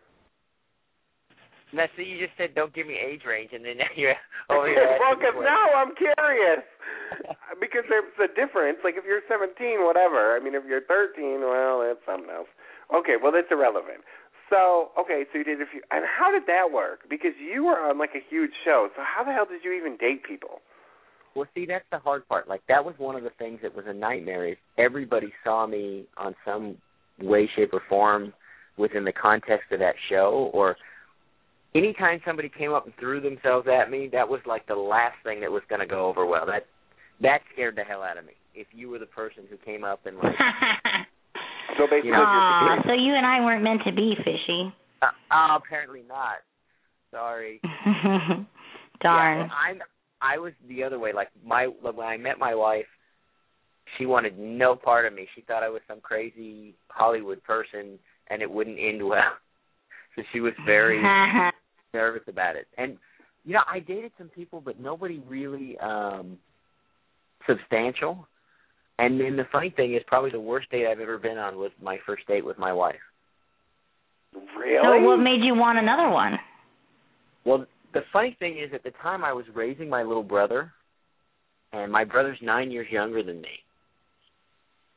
S5: Now, see, you just said don't give me age range, and then now you're over here.
S2: Well, because now I'm curious. Because there's a difference. Like, if you're seventeen, whatever. I mean, if you're thirteen, well, that's something else. Okay, well, that's irrelevant. So, okay, so you did a few. And how did that work? Because you were on, like, a huge show. So how the hell did you even date people?
S5: Well, see, that's the hard part. Like, that was one of the things that was a nightmare is everybody saw me on some way, shape, or form within the context of that show, or anytime somebody came up and threw themselves at me, that was like the last thing that was going to go over well. That that scared the hell out of me. If you were the person who came up and like,
S2: so basically,
S5: you know,
S7: Aw, so you and I weren't meant to be, Fishy.
S5: Uh, uh, apparently not. Sorry.
S7: Darn.
S5: Yeah, I'm. I was the other way. Like my when I met my wife, she wanted no part of me. She thought I was some crazy Hollywood person, and it wouldn't end well. So she was very nervous about it. And, you know, I dated some people, but nobody really um, substantial. And then the funny thing is probably the worst date I've ever been on was my first date with my wife.
S2: Really?
S7: So what made you want another one?
S5: Well, the funny thing is at the time I was raising my little brother, and my brother's nine years younger than me.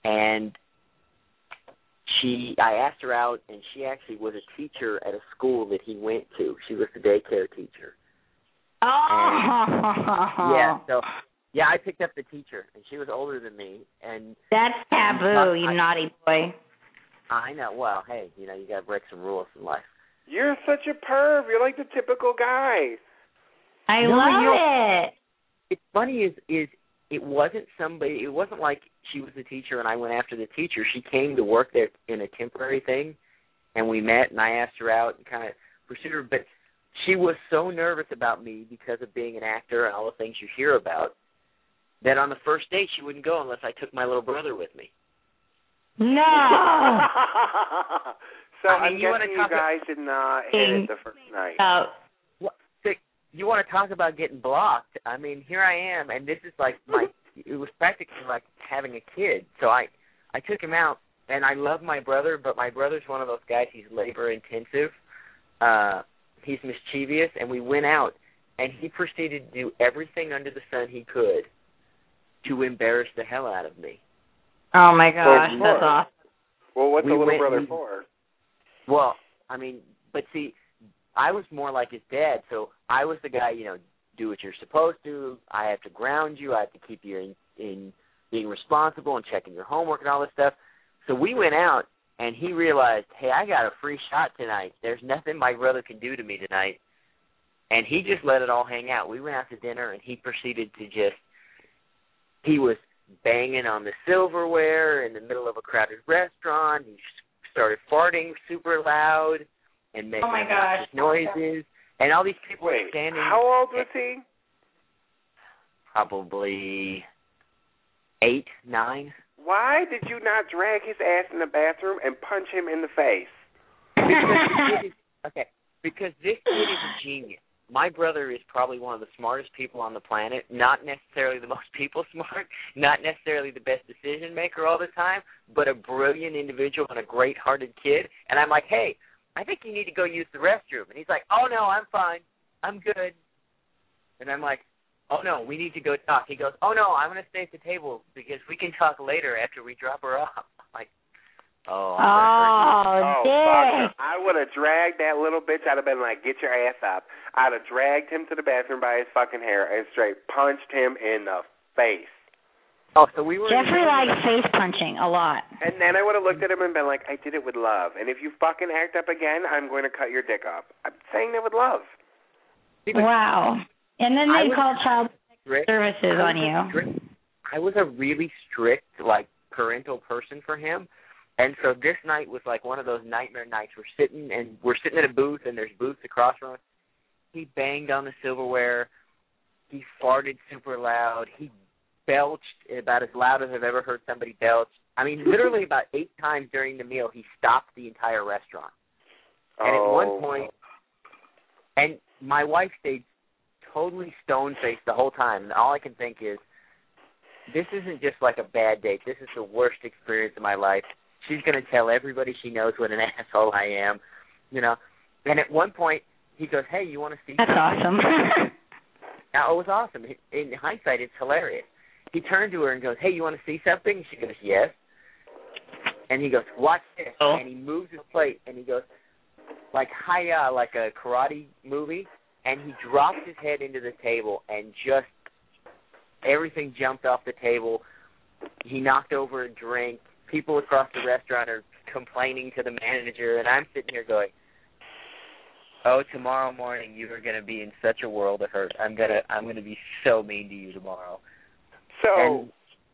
S5: and she, I asked her out, and she actually was a teacher at a school that he went to. She was the daycare teacher.
S7: Oh.
S5: And, yeah, so, yeah, I picked up the teacher, and she was older than me. And
S7: that's taboo, you
S5: I,
S7: naughty boy.
S5: I know. Well, hey, you know, you got to break some rules in life.
S2: You're such a perv. You're like the typical guy.
S7: I
S5: no,
S7: love
S5: you know,
S7: it.
S5: It's funny is is it wasn't somebody. It wasn't like she was the teacher and I went after the teacher. She came to work there in a temporary thing, and we met, and I asked her out and kind of pursued her. But she was so nervous about me because of being an actor and all the things you hear about that on the first date she wouldn't go unless I took my little brother with me.
S7: No.
S2: So
S5: I mean,
S2: I'm
S5: you wanna
S2: guessing
S5: talk
S2: you guys did not hit it the first night.
S7: Uh,
S5: What, you want to talk about getting blocked? I mean, here I am, and this is like my. It was practically like having a kid. So I, I took him out, and I love my brother, but my brother's one of those guys. He's labor intensive. Uh, he's mischievous, and we went out, and he proceeded to do everything under the sun he could to embarrass the hell out of me.
S7: oh my gosh,
S2: Well,
S7: that's awesome.
S2: Well, what's
S5: We
S2: a little
S5: went-
S2: brother
S5: we-
S2: for?
S5: Well, I mean, but see, I was more like his dad, so I was the guy, you know, do what you're supposed to. I have to ground you. I have to keep you in, in being responsible and checking your homework and all this stuff. So we went out, and he realized, hey, I got a free shot tonight. There's nothing my brother can do to me tonight. And he just let it all hang out. We went out to dinner, and he proceeded to just, he was banging on the silverware in the middle of a crowded restaurant. He started farting super loud and making
S7: Oh my gosh.
S5: noises. And all these people were
S2: Wait,
S5: standing.
S2: how old was he?
S5: Probably eight, nine.
S2: Why did you not drag his ass in the bathroom and punch him in the face?
S5: Because the kid is, okay, because this kid is a genius. My brother is probably one of the smartest people on the planet, not necessarily the most people smart, not necessarily the best decision maker all the time, but a brilliant individual and a great-hearted kid. And I'm like, hey, I think you need to go use the restroom. And he's like, oh, no, I'm fine. I'm good. And I'm like, oh, no, we need to go talk. He goes, oh, no, I'm going to stay at the table because we can talk later after we drop her off. I'm like, oh, I'm
S7: Oh,
S2: Oh,
S7: dick.
S2: fuck. I would have dragged that little bitch. I'd have been like, get your ass up. I'd have dragged him to the bathroom by his fucking hair and straight punched him in the face.
S5: Oh, so we were.
S7: Jeffrey likes face punching a lot.
S2: And then I would have looked at him and been like, I did it with love. And if you fucking act up again, I'm going to cut your dick up. I'm saying that with love.
S7: Wow. And then
S5: I
S7: they
S5: was
S7: call child
S5: strict.
S7: services
S5: I
S7: on
S5: was a
S7: you.
S5: strict- I was a really strict, like, parental person for him. And so this night was like one of those nightmare nights. We're sitting and we're sitting at a booth, and there's booths across from us. He banged on the silverware. He farted super loud. He belched about as loud as I've ever heard somebody belch. I mean, literally about eight times during the meal, he stopped the entire restaurant. And
S2: oh.
S5: at one point, and my wife stayed totally stone-faced the whole time. And all I can think is, this isn't just like a bad date. This is the worst experience of my life. She's going to tell everybody she knows what an asshole I am, you know. And at one point, he goes, hey, you want to see
S7: That's
S5: something?
S7: awesome.
S5: Now, it was awesome. In hindsight, it's hilarious. He turned to her and goes, hey, you want to see something? And she goes, yes. And he goes, watch this.
S7: Oh.
S5: And he moves his plate, and he goes, like, hi-ya, like a karate movie. And he dropped his head into the table, and just everything jumped off the table. He knocked over a drink. People across the restaurant are complaining to the manager, and I'm sitting here going, oh, tomorrow morning you are going to be in such a world of hurt. I'm going to I'm going to be so mean to you tomorrow.
S2: So,
S5: And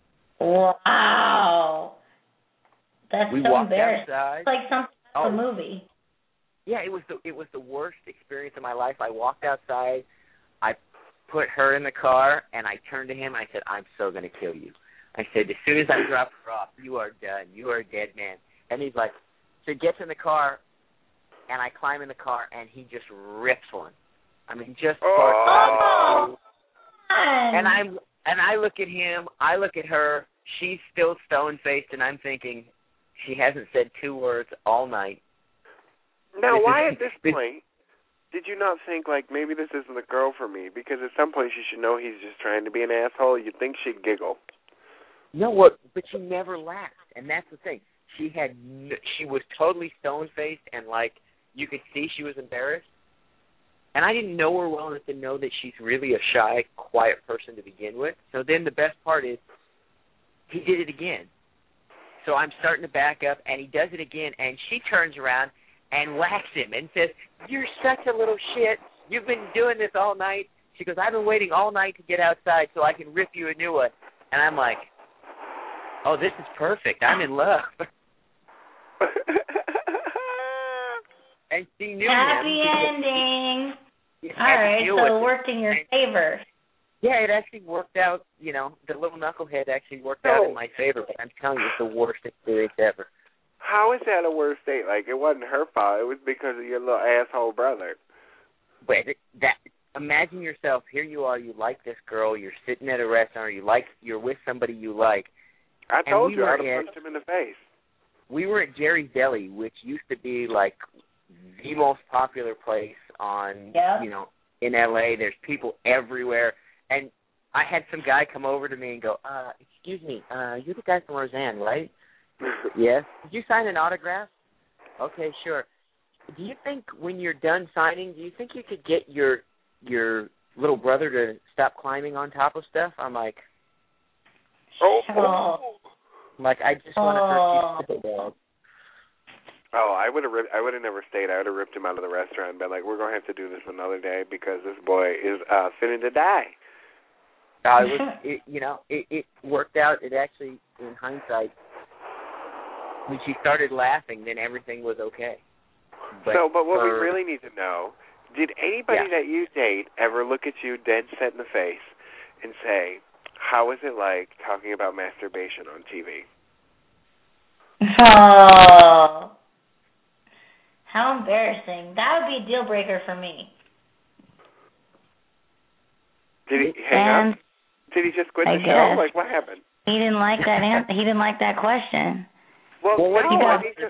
S7: Wow. That's
S5: we
S7: so
S5: walked
S7: embarrassing.
S5: outside.
S7: It's like something
S5: Oh.
S7: out of a movie.
S5: Yeah, it was the it was the worst experience of my life. I walked outside, I put her in the car, and I turned to him. I said, I'm so going to kill you. I said, as soon as I drop her off, you are done. You are a dead man. And he's like, so he gets in the car, and I climb in the car, and he just rips one. I mean, just
S2: Oh.
S5: starts. And I'm and I look at him, I look at her. She's still stone faced, and I'm thinking, she hasn't said two words all night.
S2: now
S5: This
S2: why
S5: is-
S2: at this
S5: this-
S2: point did you not think, like, maybe this isn't the girl for me? Because at some point she should know he's just trying to be an asshole. You'd think she'd giggle.
S5: No, what? But she never laughed, and that's the thing. She had, she was totally stone-faced, and like you could see she was embarrassed. And I didn't know her well enough to know that she's really a shy, quiet person to begin with. So then the best part is, he did it again. So I'm starting to back up, and he does it again, and she turns around and whacks him and says, "You're such a little shit. You've been doing this all night." She goes, "I've been waiting all night to get outside so I can rip you a new one." And I'm like, oh, this is perfect. I'm in love. And she knew
S7: Happy
S5: him.
S7: ending. All right, so it worked in your favor.
S5: Yeah, it actually worked out. You know, the little knucklehead actually worked
S2: oh.
S5: out in my favor. But I'm telling you, it's the worst experience ever.
S2: How is that a worst date? Like, it wasn't her fault. It was because of your little asshole brother.
S5: Wait, that. Imagine yourself. Here you are. You like this girl. You're sitting at a restaurant. Or you like. You're with somebody you like.
S2: I told
S5: we
S2: you. I'd have
S5: at,
S2: punched him in the face.
S5: We were at Jerry's Deli, which used to be like the most popular place on,
S7: yeah.
S5: you know, in L A. There's people everywhere. And I had some guy come over to me and go, uh, excuse me, uh, you're the guy from Roseanne, right? Yes. Did you sign an autograph? Okay, sure. Do you think when you're done signing, do you think you could get your your little brother to stop climbing on top of stuff? I'm like,
S2: oh.
S7: oh.
S5: I'm like, I just want to hurt you so bad.
S2: Oh, I would have ripped, I would have never stayed. I would have ripped him out of the restaurant and been like, we're going to have to do this another day because this boy is uh, finna to die.
S5: Uh, it was, it, you know, it, it worked out. It actually, in hindsight, when she started laughing, then everything was okay. But
S2: so, but what
S5: for,
S2: we really need to know, did anybody
S5: yeah.
S2: that you date ever look at you dead set in the face and say, how is it like talking about masturbation on T V?
S7: Oh. How embarrassing. That would be a deal breaker for me.
S2: Did he hang
S7: and
S2: up? Did he just quit
S7: I
S2: the
S7: guess.
S2: show? Like, what happened?
S7: He didn't like that answer. He didn't like that question.
S2: Well,
S5: well what
S2: no,
S5: do you
S2: I
S5: got?
S2: mean, just,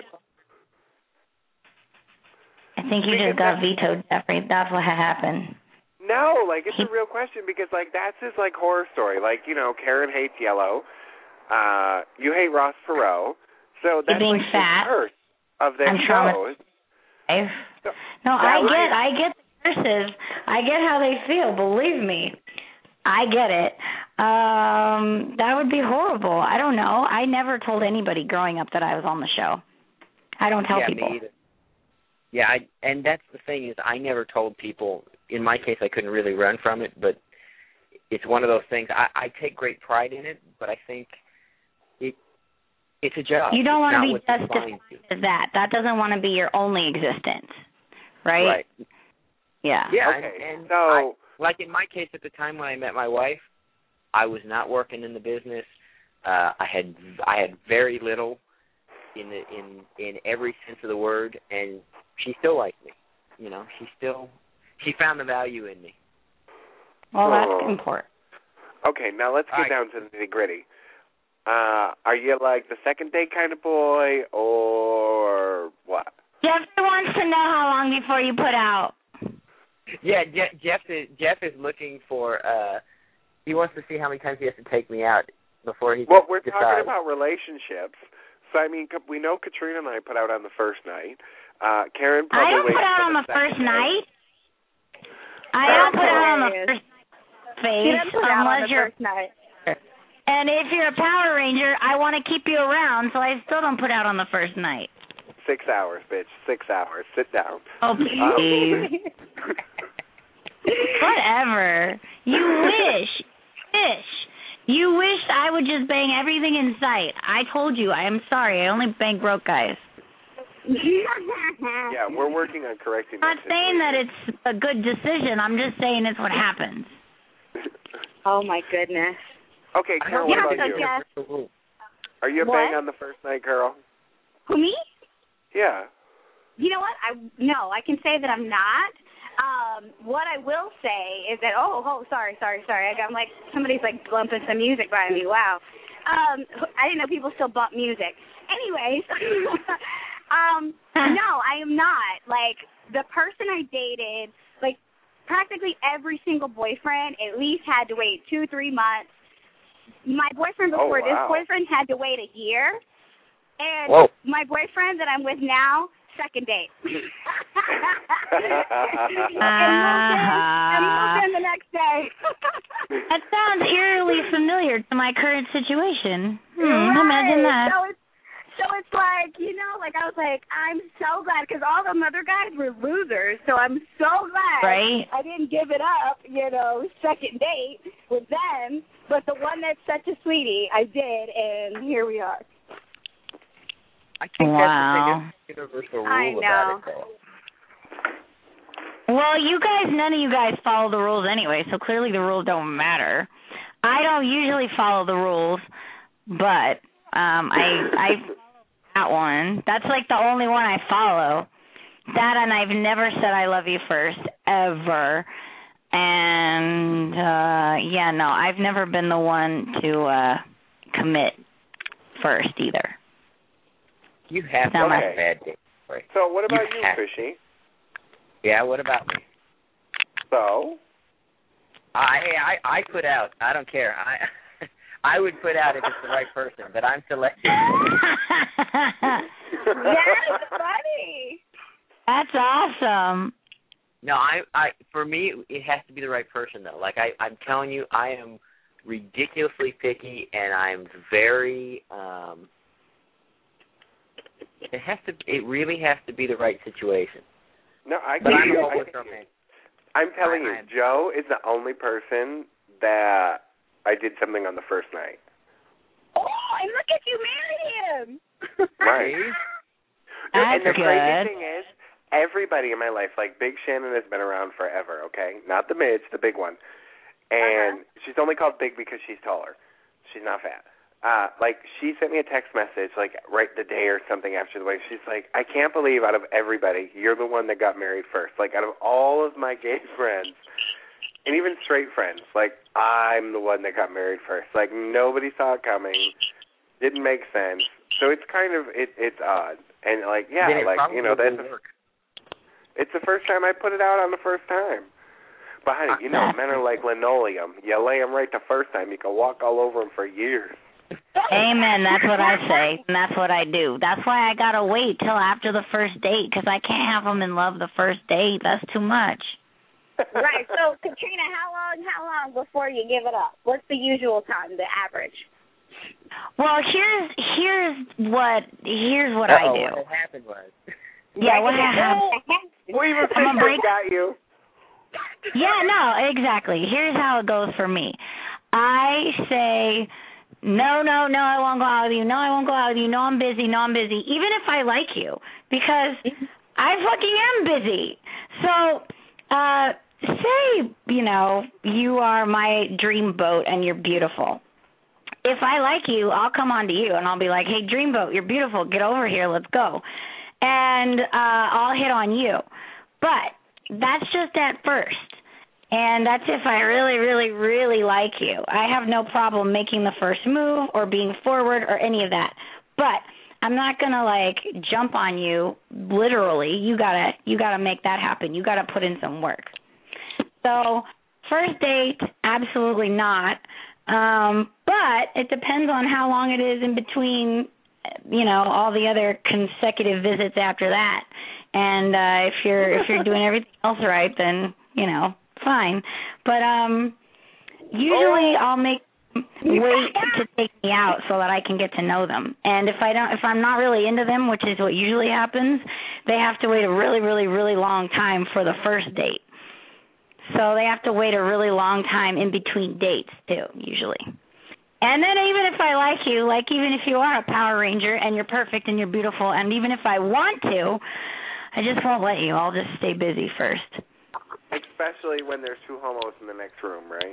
S7: I think you just got vetoed, Jeffrey. That's what happened.
S2: no, like, it's
S7: He,
S2: a real question because, like, that's his, like, horror story. Like, you know, Karen hates yellow. Uh, you hate Ross Perot. So that's
S7: being
S2: like
S7: fat.
S2: the curse of their
S7: I'm
S2: show.
S7: So, no, I get, I get the curses. I get how they feel. Believe me, I get it. Um, that would be horrible. I don't know. I never told anybody growing up that I was on the show. I don't tell
S5: yeah,
S7: people.
S5: Me either. Yeah, I, and that's the thing is I never told people. In my case, I couldn't really run from it, but it's one of those things. I, I take great pride in it, but I think it it's a job.
S7: You don't want to be
S5: just
S7: just defined as that. That doesn't want to be your only existence, right?
S5: Right.
S7: Yeah.
S5: Yeah,
S2: Okay,
S5: and, and
S2: so
S5: I, like in my case at the time when I met my wife, I was not working in the business. Uh, I had I had very little in the in in every sense of the word, and she still liked me. You know, she still she found the value in me.
S7: Well, that's
S2: Oh.
S7: important.
S2: okay, now let's get
S5: All right.
S2: down to the nitty gritty. Uh, are you like the second date kind of boy, or what?
S7: Jeffrey wants to know how long before you put out.
S5: Yeah, Je- Jeff is Jeff is looking for. Uh, he wants to see how many times he has to take me out before he.
S2: Well, we're
S5: decides.
S2: talking about relationships. So I mean, we know Katrina and I put out on the first night. Uh, Karen probably
S7: I don't
S2: waited
S7: put out
S2: for
S7: on the first
S2: second
S7: night. I
S2: That's
S7: don't put out on the
S1: hilarious.
S7: first face
S1: She doesn't put out on
S7: unless
S1: the
S7: you're.
S1: first night.
S7: And if you're a Power Ranger, I want to keep you around, so I still don't put out on the first night.
S2: Six hours, bitch. Six hours. Sit down.
S7: Oh, please. Whatever. You wish. Wish. You wish I would just bang everything in sight. I told you. I am sorry. I only bang broke guys.
S2: Yeah, we're working on correcting
S7: I'm not
S2: that
S7: saying that
S2: situation.
S7: it's a good decision. I'm just saying it's what happens.
S1: Oh my goodness.
S2: Okay, Carol,
S1: Yeah,
S2: what
S1: so
S2: about you?
S1: Jeff-
S2: Are you a
S1: What?
S2: bang on the first night, girl?
S1: Who, me?
S2: Yeah.
S1: You know what? I no, I can say that I'm not. Um, what I will say is that oh, oh, sorry, sorry, sorry. I got, I'm like somebody's like bumping some music by me. Wow. Um, I didn't know people still bump music. Anyways, um, no, I am not. Like the person I dated, like practically every single boyfriend, at least had to wait two, three months my boyfriend before
S2: oh, wow.
S1: this boyfriend had to wait a year, and
S5: Whoa.
S1: my boyfriend that I'm with now, second date. and moved in, and moved in the next day.
S7: That sounds eerily familiar to my current situation. Hmm,
S1: right.
S7: Imagine that.
S1: So it's, so it's like, you know, like I was like, I'm so glad, because all them other guys were losers, so I'm so glad
S7: right.
S1: I didn't give it up, you know, second date with them, but the one that's such a sweetie, I did, and here we are.
S5: I think
S7: wow.
S5: that's the universal rule
S1: I know.
S5: about it, though.
S7: Well, you guys, none of you guys follow the rules anyway, so clearly the rules don't matter. I don't usually follow the rules, but um, I I that one. That's like the only one I follow. That, and I've never said I love you first, ever. And, uh, yeah, no, I've never been the one to uh, commit first either.
S5: You have
S7: Sound
S5: to
S2: like-
S5: have bad days. Right?
S2: So what about
S5: You
S2: you,
S5: have-
S2: Fishy?
S5: Yeah, what about me?
S2: So?
S5: I I I put out. I don't care. I I would put out if it's the right person, but I'm selective.
S1: That's funny.
S7: That's awesome.
S5: No, I I for me it has to be the right person though. Like I I'm telling you, I am ridiculously picky, and I'm very um. It has to. It really has to be the right situation.
S2: No, I
S5: But
S2: can
S5: I'm a
S2: I
S5: hopeless
S2: can-
S5: romantic.
S2: I'm telling
S5: I-
S2: you,
S5: I'm-
S2: Joe is the only person that I did something on the first night.
S1: Oh, and look at you married him.
S2: Right.
S7: That's
S2: and the
S7: good.
S2: crazy thing is, everybody in my life, like Big Shannon has been around forever, okay? Not the Midge, the big one. And
S1: Uh-huh.
S2: she's only called Big because she's taller. She's not fat. Uh, like, she sent me a text message, like, right the day or something after the wedding. She's like, I can't believe out of everybody, you're the one that got married first. Like, out of all of my gay friends, and even straight friends, like, I'm the one that got married first. Like, nobody saw it coming. Didn't make sense. So it's kind of, it, it's odd. And, like, yeah,
S5: Then it
S2: like, you know,
S5: probably
S2: that's,
S5: will work.
S2: it's the first time I put it out on the first time. But, honey, you know, men are like linoleum. You lay them right the first time, you can walk all over them for years.
S7: Amen. That's what I say, and that's what I do. That's why I gotta wait till after the first date, because I can't have them in love the first date. That's too much.
S1: Right. So, Katrina, how long? How long before you give it up? What's the usual time? The average?
S7: Well, here's here's what here's what
S5: Uh-oh,
S7: I do.
S5: What had happened was.
S7: Yeah, what happened?
S2: We even
S7: I'm gonna break-
S2: got you.
S7: Yeah, no, exactly. Here's how it goes for me. I say, no, no, no, I won't go out with you. No, I won't go out with you. No, I'm busy. No, I'm busy. Even if I like you, because I fucking am busy. So, uh, say, you know, you are my dreamboat and you're beautiful. If I like you, I'll come on to you and I'll be like, hey, dreamboat, you're beautiful. Get over here. Let's go. And uh, I'll hit on you. But that's just at first. And that's if I really, really, really like you. I have no problem making the first move or being forward or any of that. But I'm not gonna like jump on you literally. You gotta you gotta make that happen. You gotta put in some work. So first date, absolutely not. Um, but it depends on how long it is in between, you know, all the other consecutive visits after that. And uh, if you're if you're doing everything else right, then you know, fine. But um, usually I'll make wait to take me out so that I can get to know them. And if I don't, if I'm not really into them, which is what usually happens, they have to wait a really, really, really long time for the first date. So they have to wait a really long time in between dates too, usually. And then even if I like you, like even if you are a Power Ranger and you're perfect and you're beautiful, and even if I want to, I just won't let you. I'll just stay busy first.
S2: Especially when there's two homos in the next room, right?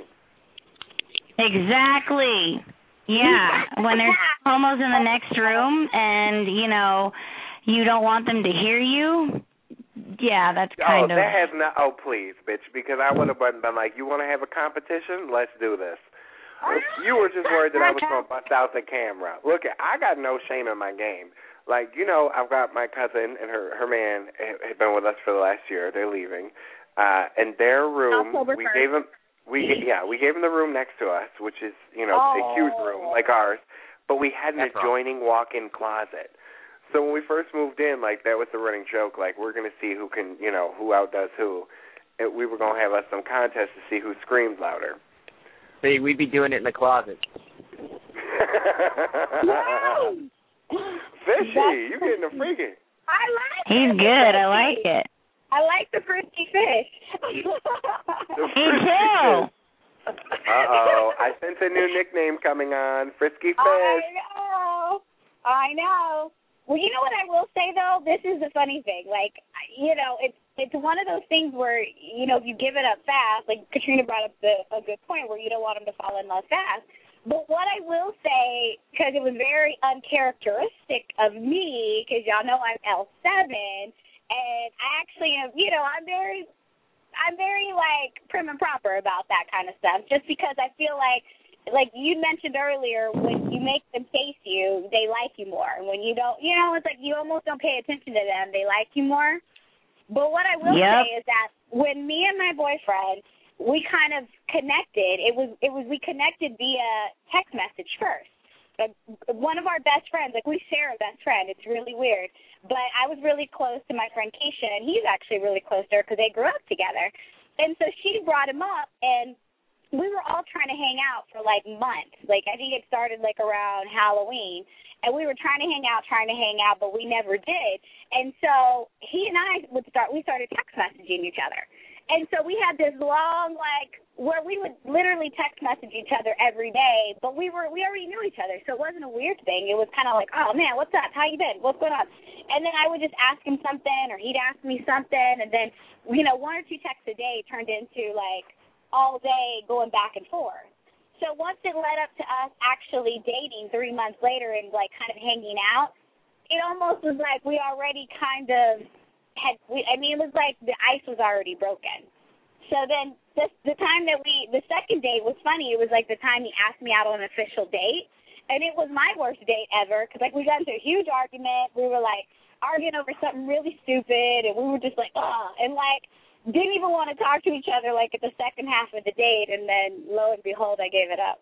S7: Exactly. Yeah. When there's homos in the next room and, you know, you don't want them to hear you, yeah, that's kind
S2: oh,
S7: of...
S2: that has not, oh, please, bitch, because I would have been, been like, you want to have a competition? Let's do this. You were just worried that I was going to bust out the camera. Look, I got no shame in my game. Like, you know, I've got my cousin and her, her man have been with us for the last year. They're leaving. Uh, in their room,
S1: October
S2: we
S1: first.
S2: gave them, We yeah, we gave him the room next to us, which is, you know,
S1: oh.
S2: a huge room like ours, but we had an
S5: That's
S2: adjoining wrong. walk-in closet. So when we first moved in, like, that was the running joke, like, we're going to see who can, you know, who outdoes who. And we were going to have us some contest to see who screams louder.
S5: See, we'd be doing it in the closet.
S2: Fishy, you getting a freaking.
S1: I like
S7: He's
S1: it.
S7: good. I like it.
S1: I like the frisky fish.
S7: Me too.
S2: Uh-oh. I sense a new nickname coming on. Frisky Fish.
S1: I know. I know. Well, you know what I will say, though? This is the funny thing. Like, you know, it's it's one of those things where, you know, if you give it up fast, like Katrina brought up the, a good point where you don't want them to fall in love fast. But what I will say, because it was very uncharacteristic of me, because y'all know I'm L seven, and I actually am, you know, I'm very, I'm very, like, prim and proper about that kind of stuff, just because I feel like, like you mentioned earlier, when you make them face you, they like you more. And when you don't, you know, it's like you almost don't pay attention to them, they like you more. But what I will
S7: yep.
S1: say is that when me and my boyfriend, we kind of connected. It was it was we connected via text message first. Like, one of our best friends, like we share a best friend. It's really weird. But I was really close to my friend Keisha, and he's actually really close to her because they grew up together. And so she brought him up, and we were all trying to hang out for like months. Like, I think it started like around Halloween, and we were trying to hang out, trying to hang out, but we never did. And so he and I would start. We started text messaging each other. And so we had this long, like, where we would literally text message each other every day, but we were we already knew each other, so it wasn't a weird thing. It was kind of like, oh, man, what's up? How you been? What's going on? And then I would just ask him something, or he'd ask me something, and then, you know, one or two texts a day turned into, like, all day going back and forth. So once it led up to us actually dating three months later and, like, kind of hanging out, it almost was like we already kind of had, we, I mean, it was like the ice was already broken. So then this, the time that we, the second date was funny. It was like the time he asked me out on an official date, and it was my worst date ever because, like, we got into a huge argument. We were, like, arguing over something really stupid, and we were just like, ugh, and, like, didn't even want to talk to each other, like, at the second half of the date, and then, lo and behold, I gave it up.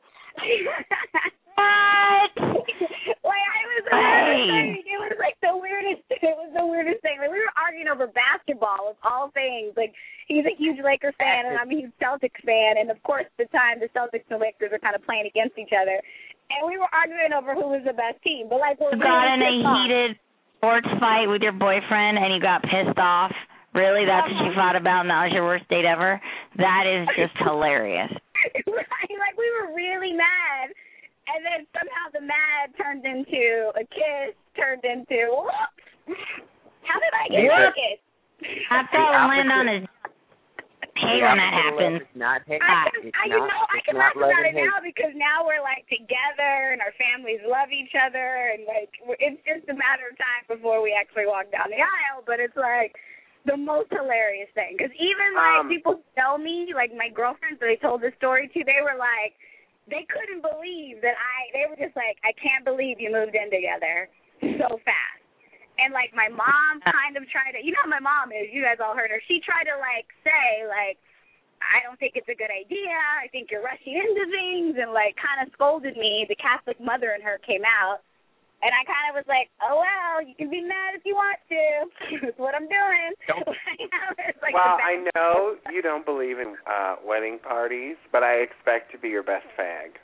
S1: What? Like, I was, hey. It was like the weirdest. It was the weirdest thing. Like, we were arguing over basketball of all things. Like, he's a huge Lakers fan, and I'm a huge Celtics fan. And of course, at the time, the Celtics and Lakers were kind of playing against each other, and we were arguing over who was the best team. But like,
S7: you got in a heated sports fight with your boyfriend, and you got pissed off. Really, that's what you fought about, and that was your worst date ever? That is just hilarious.
S1: Right? Like, we were really mad. And then somehow the mad turned into a kiss, turned into, whoops. How did I get a kiss?
S7: I thought we land on his hey when that happens.
S5: Not hate.
S1: I can, I, you know, I can laugh about it now because now we're, like, together and our families love each other. And, like, it's just a matter of time before we actually walk down the aisle. But it's, like, the most hilarious thing. Because even, like, um, people tell me, like, my girlfriends that I told this story to, they were like, they couldn't believe that I, they were just like, I can't believe you moved in together so fast. And, like, my mom kind of tried to, you know how my mom is, you guys all heard her, she tried to, like, say, like, I don't think it's a good idea, I think you're rushing into things, and, like, kind of scolded me. The Catholic mother in her came out, and I kind of was like, oh, well, you can be mad if you want to. That's what I'm doing. You know, like
S2: well, I know you don't believe in uh, wedding parties, but I expect to be your best fag.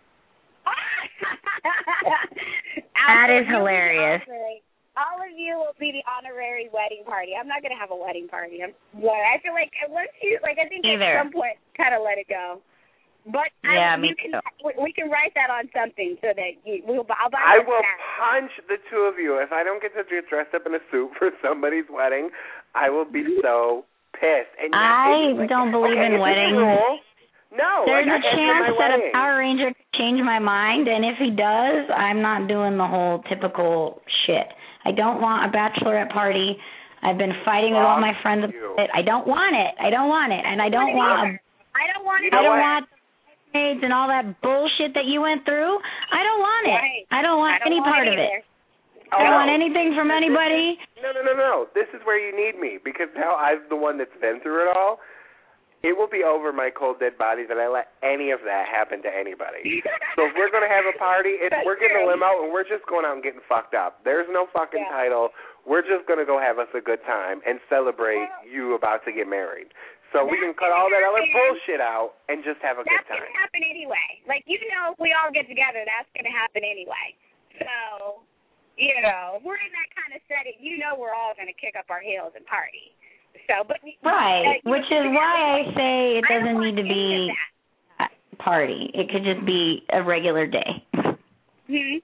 S7: That is hilarious.
S1: All of you will be the honorary wedding party. I'm not going to have a wedding party. I'm, I feel like once you, like, I think
S7: Either.
S1: at some point, kind of let it go. But
S7: yeah,
S1: I,
S7: me
S1: you can,
S7: too.
S1: we can write that on something so that you, we'll. I'll buy
S2: I will
S1: that.
S2: punch the two of you if I don't get to get dressed up in a suit for somebody's wedding. I will be so pissed. And
S7: I
S2: like,
S7: don't believe
S2: okay,
S7: in weddings.
S2: No,
S7: there's
S2: like,
S7: a chance that
S2: wedding.
S7: a Power Ranger could change my mind, and if he does, I'm not doing the whole typical shit. I don't want a bachelorette party. I've been fighting with all my friends about it. I don't want it. I don't want it, and I don't want. A,
S1: I don't want it.
S2: You know
S7: I don't
S2: what?
S7: want. And all that bullshit that you went through, I don't want it.
S1: Right.
S7: I don't want
S1: I don't
S7: any
S1: want
S7: part
S1: it
S7: of it.
S2: Oh,
S7: I don't
S2: no.
S7: want anything from anybody.
S2: No, no, no, no. This is where you need me because now I'm the one that's been through it all. it will be over my cold dead body that I let any of that happen to anybody. So if we're going to have a party, it's, we're getting a limo and we're just going out and getting fucked up. There's no fucking yeah. title. We're just going to go have us a good time and celebrate well, you about to get married. So we can cut all that other bullshit out and just have a good time.
S1: That's going to happen anyway. Like, you know, if we all get together, that's going to happen anyway. So, you know, we're in that kind of setting. You know we're all going to kick up our heels and party. So, but
S7: right,
S1: uh,
S7: which is why I say it doesn't need to be a party. It could just be a regular day.
S1: Mm-hmm.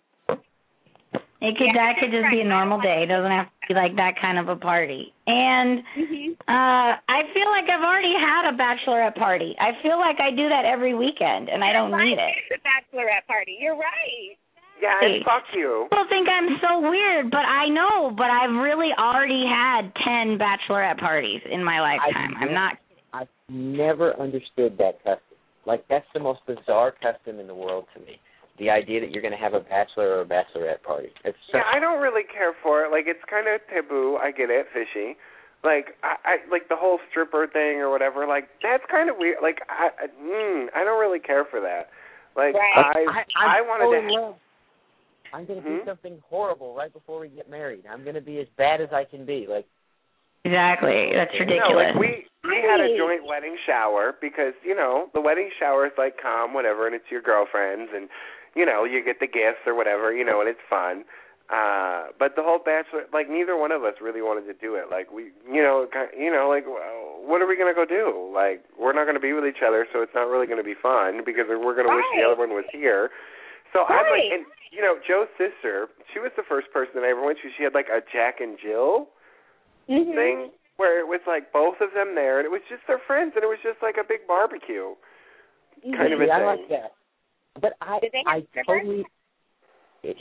S7: It could yeah, that could just right. be a normal day. It doesn't have to be like that kind of a party. And
S1: mm-hmm.
S7: uh, I feel like I've already had a bachelorette party. I feel like I do that every weekend, and I don't
S1: right.
S7: need it.
S1: It's a bachelorette party. You're right.
S2: Yeah, and fuck you.
S7: People think I'm so weird, but I know. But I've really already had ten bachelorette parties in my lifetime.
S5: I've
S7: I'm not.
S5: I've never understood that custom. Like, that's the most bizarre custom in the world to me. The idea that you're going to have a bachelor or a bachelorette party. It's
S2: yeah, I don't really care for it. Like, it's kind of taboo. I get it, fishy. Like, I, I like the whole stripper thing or whatever. Like, that's kind of weird. Like, I, I, mm, I don't really care for that. Like,
S1: right.
S2: I,
S5: I, I
S2: wanted
S5: so
S2: to.
S5: Love. I'm going to
S2: hmm?
S5: do something horrible right before we get married. I'm going to be as bad as I can be. Like,
S7: exactly. That's ridiculous.
S2: You know, like we we had a joint wedding shower because, you know, the wedding shower is like calm, whatever, and it's your girlfriends, and, you know, you get the gifts or whatever, you know, and it's fun. Uh, but the whole bachelor, like, neither one of us really wanted to do it. Like, we, you know, you know, like, what are we going to go do? Like, we're not going to be with each other, so it's not really going to be fun because we're going to
S1: right.
S2: wish the other one was here. So
S1: right.
S2: I'm like, and, you know, Joe's sister, she was the first person that I ever went to. She had, like, a Jack and Jill
S1: mm-hmm.
S2: thing where it was, like, both of them there, and it was just their friends, and it was just, like, a big barbecue
S1: mm-hmm.
S2: kind of a
S5: yeah,
S2: thing.
S5: I like that. But I,
S1: did they have
S5: I
S1: strippers?
S5: totally... It,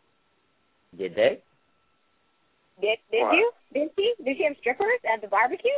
S5: did they?
S1: Did, did
S2: what?
S1: you? Did she? Did she have strippers at the barbecue?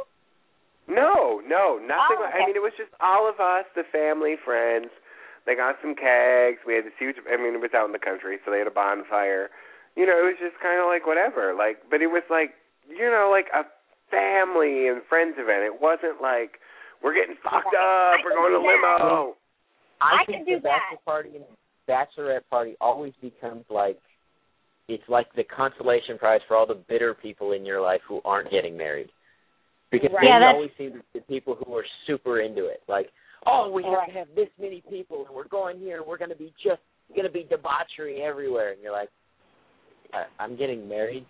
S2: No, no, nothing.
S1: Oh,
S2: like,
S1: okay.
S2: I mean, it was just all of us, the family, friends. They got some kegs. We had this huge, I mean, it was out in the country, so they had a bonfire. You know, it was just kind of like whatever. Like, but it was like, you know, like a family and friends event. It wasn't like, we're getting fucked up, we're going to limo.
S5: I,
S1: I
S5: think
S1: can do
S5: the bachelor
S1: that.
S5: party and bachelorette party always becomes like, it's like the consolation prize for all the bitter people in your life who aren't getting married. Because
S1: Right.
S5: then
S7: Yeah,
S5: you
S7: that's-
S5: always see the, the people who are super into it. Like, oh, we have to have this many people, and we're going here, and we're going to be just going to be debauchery everywhere. And you're like, I, I'm getting married.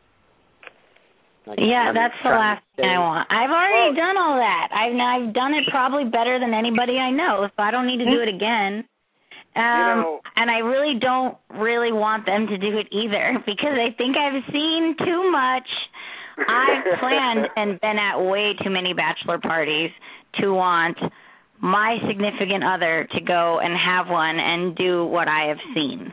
S5: Like,
S7: Yeah,
S5: I'm
S7: that's the last thing I want. I've already
S2: Well,
S7: done all that. I've I've done it probably better than anybody I know, so I don't need to do it again. Um,
S2: You know-
S7: and I really don't really want them to do it either because I think I've seen too much. I've planned and been at way too many bachelor parties to want my significant other to go and have one and do what I have seen.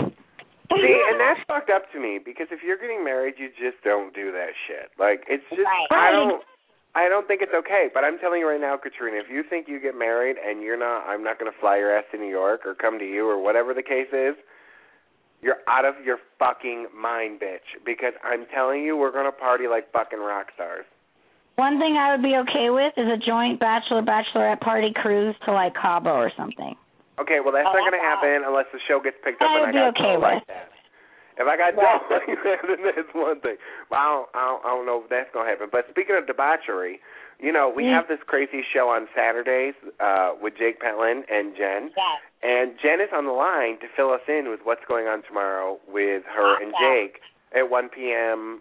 S2: See, and that's fucked up to me because if you're getting married, you just don't do that shit. Like, it's just,
S1: Right.
S2: I don't, I don't think it's okay. But I'm telling you right now, Katrina, if you think you get married and you're not, I'm not going to fly your ass to New York or come to you or whatever the case is, you're out of your fucking mind, bitch. Because I'm telling you, we're going to party like fucking rock stars.
S7: One thing I would be okay with is a joint bachelor-bachelorette party cruise to, like, Cabo or something.
S2: Okay, well, that's
S1: Oh,
S2: not going to
S1: wow.
S2: happen unless the show gets picked up
S7: I
S2: and I
S7: would be
S2: got
S7: okay
S2: Joe like
S7: with.
S2: that. If I got Joe like that, then that's one thing. But I don't, I don't, I don't know if that's going to happen. But speaking of debauchery, you know, we
S1: Mm.
S2: have this crazy show on Saturdays uh, with Jake Petlin and Jen.
S1: Yes.
S2: And Jen is on the line to fill us in with what's going on tomorrow with her and Jake at one p.m.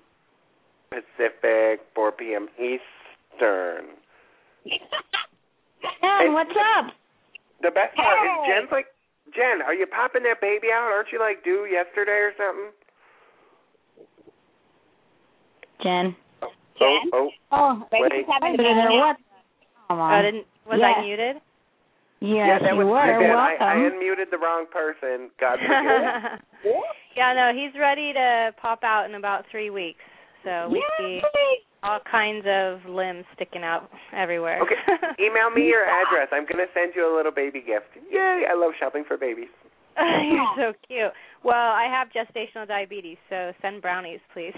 S2: Pacific, four p.m. Eastern.
S7: Jen, what's up?
S2: The best part
S1: Hey.
S2: is Jen's like, Jen, are you popping that baby out? Aren't you like due yesterday or something?
S7: Jen.
S1: Jen?
S2: Oh, oh,
S1: Oh, maybe
S2: wait.
S1: she's having a
S7: Baby,
S1: baby.
S7: what? Come on.
S8: Oh, didn't, was
S7: Yeah.
S8: I muted?
S7: Yes,
S2: yeah, that
S7: you
S2: was
S7: were.
S2: my bad. I, I
S7: Welcome.
S2: unmuted the wrong person. God forgive.
S8: Yeah, no, he's ready to pop out in about three weeks. So we see all kinds of limbs sticking out everywhere.
S2: Okay, email me your address. I'm going to send you a little baby gift. Yay, I love shopping for babies.
S8: You're so cute. Well, I have gestational diabetes, so send brownies, please.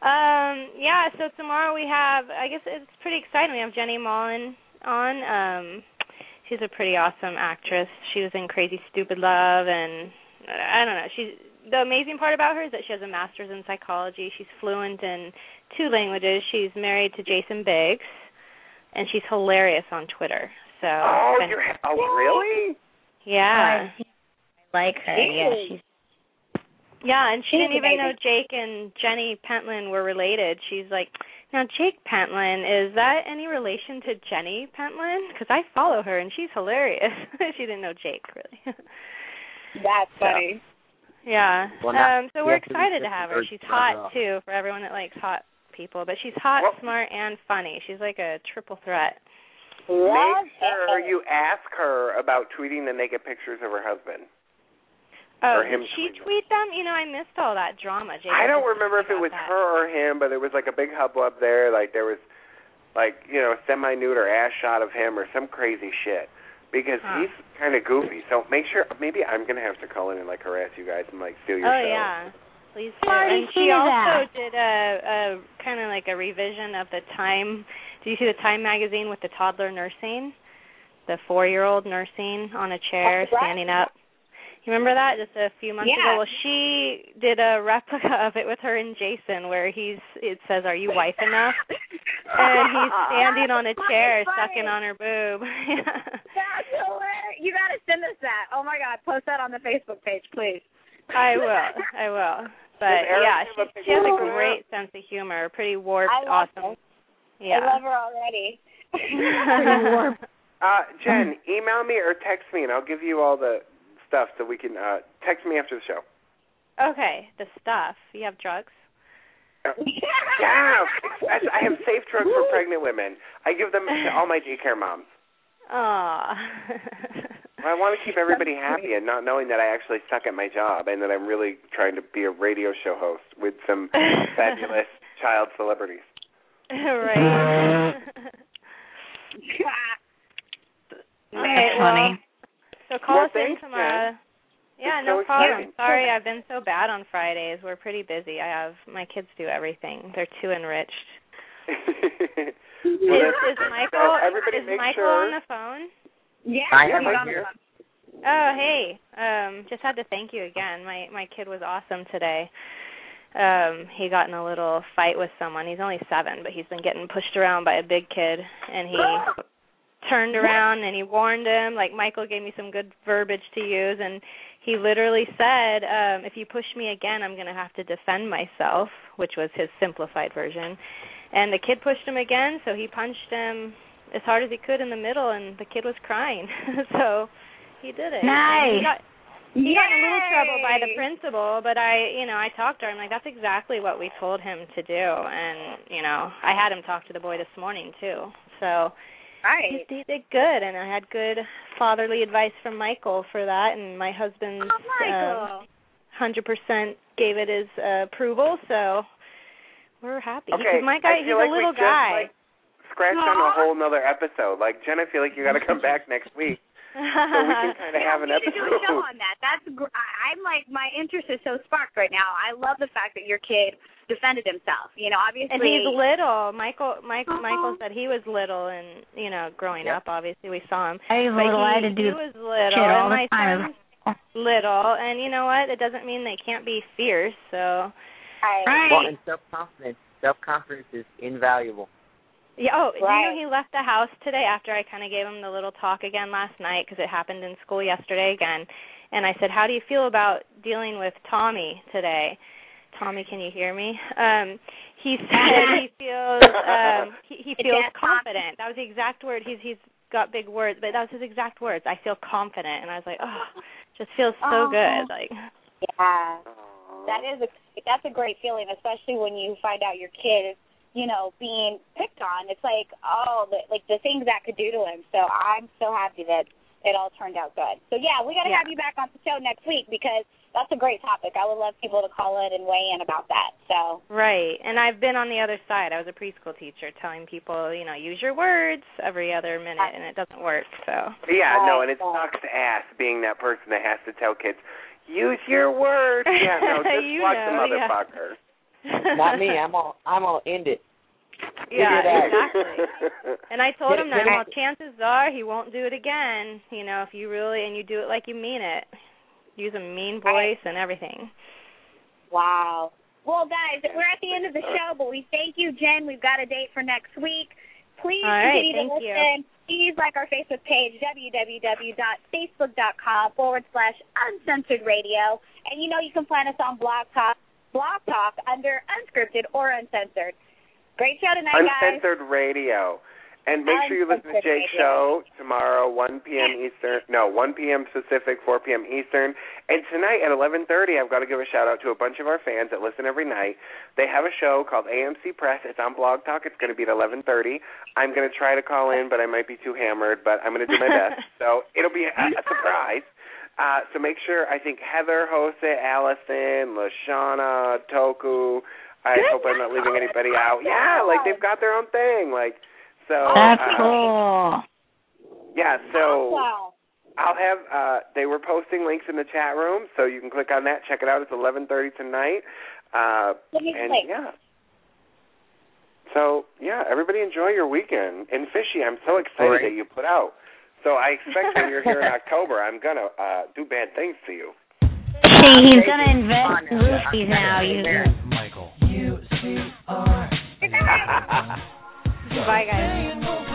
S8: Um, yeah, so tomorrow we have, I guess it's pretty exciting. We have Jenny Mullen on. Um, she's a pretty awesome actress. She was in Crazy Stupid Love, and I don't know. She's the amazing part about her is that she has a master's in psychology. She's fluent in two languages. She's married to Jason Biggs, and she's hilarious on Twitter. So
S2: oh, you're oh really?
S8: Yeah,
S7: I like her. Yeah, she's.
S8: Yeah, and she
S1: She's
S8: didn't even
S1: amazing.
S8: know Jake and Jenny Pentland were related. She's like, now Jake Pentland, is that any relation to Jenny Pentland? Because I follow her, and she's hilarious. She didn't know Jake, really.
S1: That's funny.
S8: So, yeah.
S5: Well, now,
S8: um, so we're
S5: yeah,
S8: excited to have her. She's hot,
S5: uh,
S8: too, for everyone that likes hot people. But she's hot,
S2: well,
S8: smart, and funny. She's like a triple threat.
S2: Make sure you ask her about tweeting the naked pictures of her husband.
S8: Oh,
S2: or him
S8: did she
S2: tweet
S8: tweet them? You know, I missed all that drama. Jake,
S2: I don't remember if it was
S8: that.
S2: her or him, but there was like a big hubbub there. Like there was, like you know, semi-nude or ass shot of him or some crazy shit. Because
S8: huh.
S2: he's kind of goofy. So make sure. Maybe I'm gonna have to call in and like harass you guys and like steal your
S8: oh,
S2: show.
S8: Oh yeah, please do.
S7: Marty,
S8: And she also
S7: that.
S8: did a, a kind of like a revision of the Time. Did you see the Time magazine with the toddler nursing, the four-year-old nursing on a chair, standing up? You remember that just a few months
S1: Yeah.
S8: ago? Well, she did a replica of it with her and Jason, where he's it says, "Are you wife enough?" And he's standing on a chair, sucking on her boob.
S1: That's hilarious. You got to send us that. Oh my God, post that on the Facebook page, please.
S8: I will. I will. But yeah, she, she has a great sense of humor. Pretty warped,
S1: I love
S8: awesome.
S1: Her.
S8: Yeah.
S1: I love her already.
S2: uh, Jen, email me or text me, and I'll give you all the stuff so we can uh, text me after the show.
S8: Okay, the stuff. You have drugs?
S2: Uh, yeah, I have safe drugs for pregnant women. I give them to all my daycare moms.
S8: Aw.
S2: I want to keep everybody happy and not knowing that I actually suck at my job and that I'm really trying to be a radio show host with some fabulous child celebrities.
S8: Right.
S7: That's funny.
S8: So call
S2: well,
S8: us in
S2: thanks,
S8: tomorrow.
S2: Jen.
S8: Yeah,
S2: It's
S8: no
S2: so
S8: problem.
S2: exciting.
S8: Sorry, I've been so bad on Fridays. We're pretty busy. I have my kids do everything. They're too enriched.
S2: well,
S8: is, is Michael?
S2: so everybody
S8: is
S2: make
S8: Michael
S2: sure.
S8: on the phone?
S1: Yeah,
S5: I
S1: he's
S5: am
S1: on the
S5: here.
S1: phone.
S8: Oh, hey. Um, just had to thank you again. My my kid was awesome today. Um, he got in a little fight with someone. He's only seven, but he's been getting pushed around by a big kid, and he turned around and he warned him. Like, Michael gave me some good verbiage to use, and he literally said, um, if you push me again, I'm going to have to defend myself, which was his simplified version. And the kid pushed him again, so he punched him as hard as he could in the middle, and the kid was crying. So he did it.
S7: Nice.
S8: He got, he got in a little trouble by the principal, but I, you know, I talked to her. I'm like, that's exactly what we told him to do. And, you know, I had him talk to the boy this morning, too. So
S1: Right.
S8: he, he did good, and I had good fatherly advice from Michael for that, and my husband
S1: Oh, Michael.
S8: um, one hundred percent gave it his uh, approval, so we're happy.
S2: Okay,
S8: my guy,
S2: I
S8: he's
S2: feel
S8: a
S2: like
S8: little
S2: we just,
S8: guy.
S2: Like, scratched on a whole nother episode. Like, Jen, I feel like you got to come back next week so we can kind of
S1: Yeah,
S2: have an
S1: we should
S2: episode.
S1: do a show on that. That's gr- I, I'm like, my interest is so sparked right now. I love the fact that your kid defended himself. You know, obviously.
S8: And he's little. Michael Mike,
S1: Uh-huh.
S8: Michael said he was little, and, you know, growing
S2: Yep.
S8: up, obviously, we saw him.
S7: I was
S8: But
S7: little.
S8: he,
S7: I had to do
S8: he was little,
S7: shit all
S8: and
S7: the
S8: my
S7: time.
S8: son's little, and you know what? It doesn't mean they can't be fierce, so.
S1: Right.
S5: Well, and self-confidence. Self-confidence is invaluable.
S8: Yeah. Oh, do you
S1: Right.
S8: know he left the house today after I kind of gave him the little talk again last night, because it happened in school yesterday again. And I said, how do you feel about dealing with Tommy today? Tommy, can you hear me? Um, he said he feels um, he, he feels
S1: It's
S8: confident. That was the exact word. He's he's got big words, but that was his exact words. I feel confident, and I was like, oh, just feels so
S1: Oh.
S8: good. Like,
S1: Yeah. That is a that's a great feeling, especially when you find out your kid is, you know, being picked on. It's like, oh, the, like the things that could do to him. So I'm so happy that it all turned out good. So yeah, we got to
S8: Yeah.
S1: have you back on the show next week because that's a great topic. I would love people to call in and weigh in about that. So
S8: right. And I've been on the other side. I was a preschool teacher telling people, you know, use your words every other minute, and it doesn't work. So
S2: Yeah, no, and it
S1: Oh,
S2: sucks ass being that person that has to tell kids, use your words. Yeah, no, just
S8: You
S2: watch
S8: know,
S2: the
S8: yeah.
S2: motherfucker.
S5: Not me. I'm all. I'm all end it.
S8: Yeah,
S5: that.
S8: exactly. And I told him that,
S5: Get it.
S8: well, chances are he won't do it again. You know, if you really and you do it like you mean it, use a mean voice and everything.
S1: Wow. Well, guys, we're at the end of the show, but we thank you, Jen. We've got a date for next week. Please
S8: All right,
S1: continue
S8: thank
S1: to listen.
S8: you.
S1: Please like our Facebook page, www.facebook.com forward slash uncensored radio. And you know you can find us on Blog Talk, Blog Talk under unscripted or uncensored. Great show tonight, guys.
S2: Uncensored Radio. And make sure you listen to
S1: Uncensored
S2: Jake's
S1: Radio.
S2: show tomorrow, one p.m. Eastern. No, one p.m. Pacific, four p.m. Eastern. And tonight at eleven thirty, I've got to give a shout-out to a bunch of our fans that listen every night. They have a show called A M C Press. It's on Blog Talk. It's going to be at eleven thirty. I'm going to try to call in, but I might be too hammered, but I'm going to do my best. So it'll be a, a surprise. Uh, so make sure, I think Heather hosts it, Allison, LaShawna, Toku. I hope I'm not leaving anybody out. Yeah, like they've got their own thing. Like, so.
S7: That's
S2: uh,
S7: cool.
S2: Yeah, so I'll have, uh, they were posting links in the chat room, so you can click on that, check it out. It's eleven thirty tonight. Uh, and yeah. So, yeah, everybody enjoy your weekend. And Fishy, I'm so excited that you put out. So I expect when you're here in October, I'm going to uh, do bad things to you.
S7: See, he's going to invest in Lucy's now. You,
S4: Michael. U C R.
S8: Bye, guys.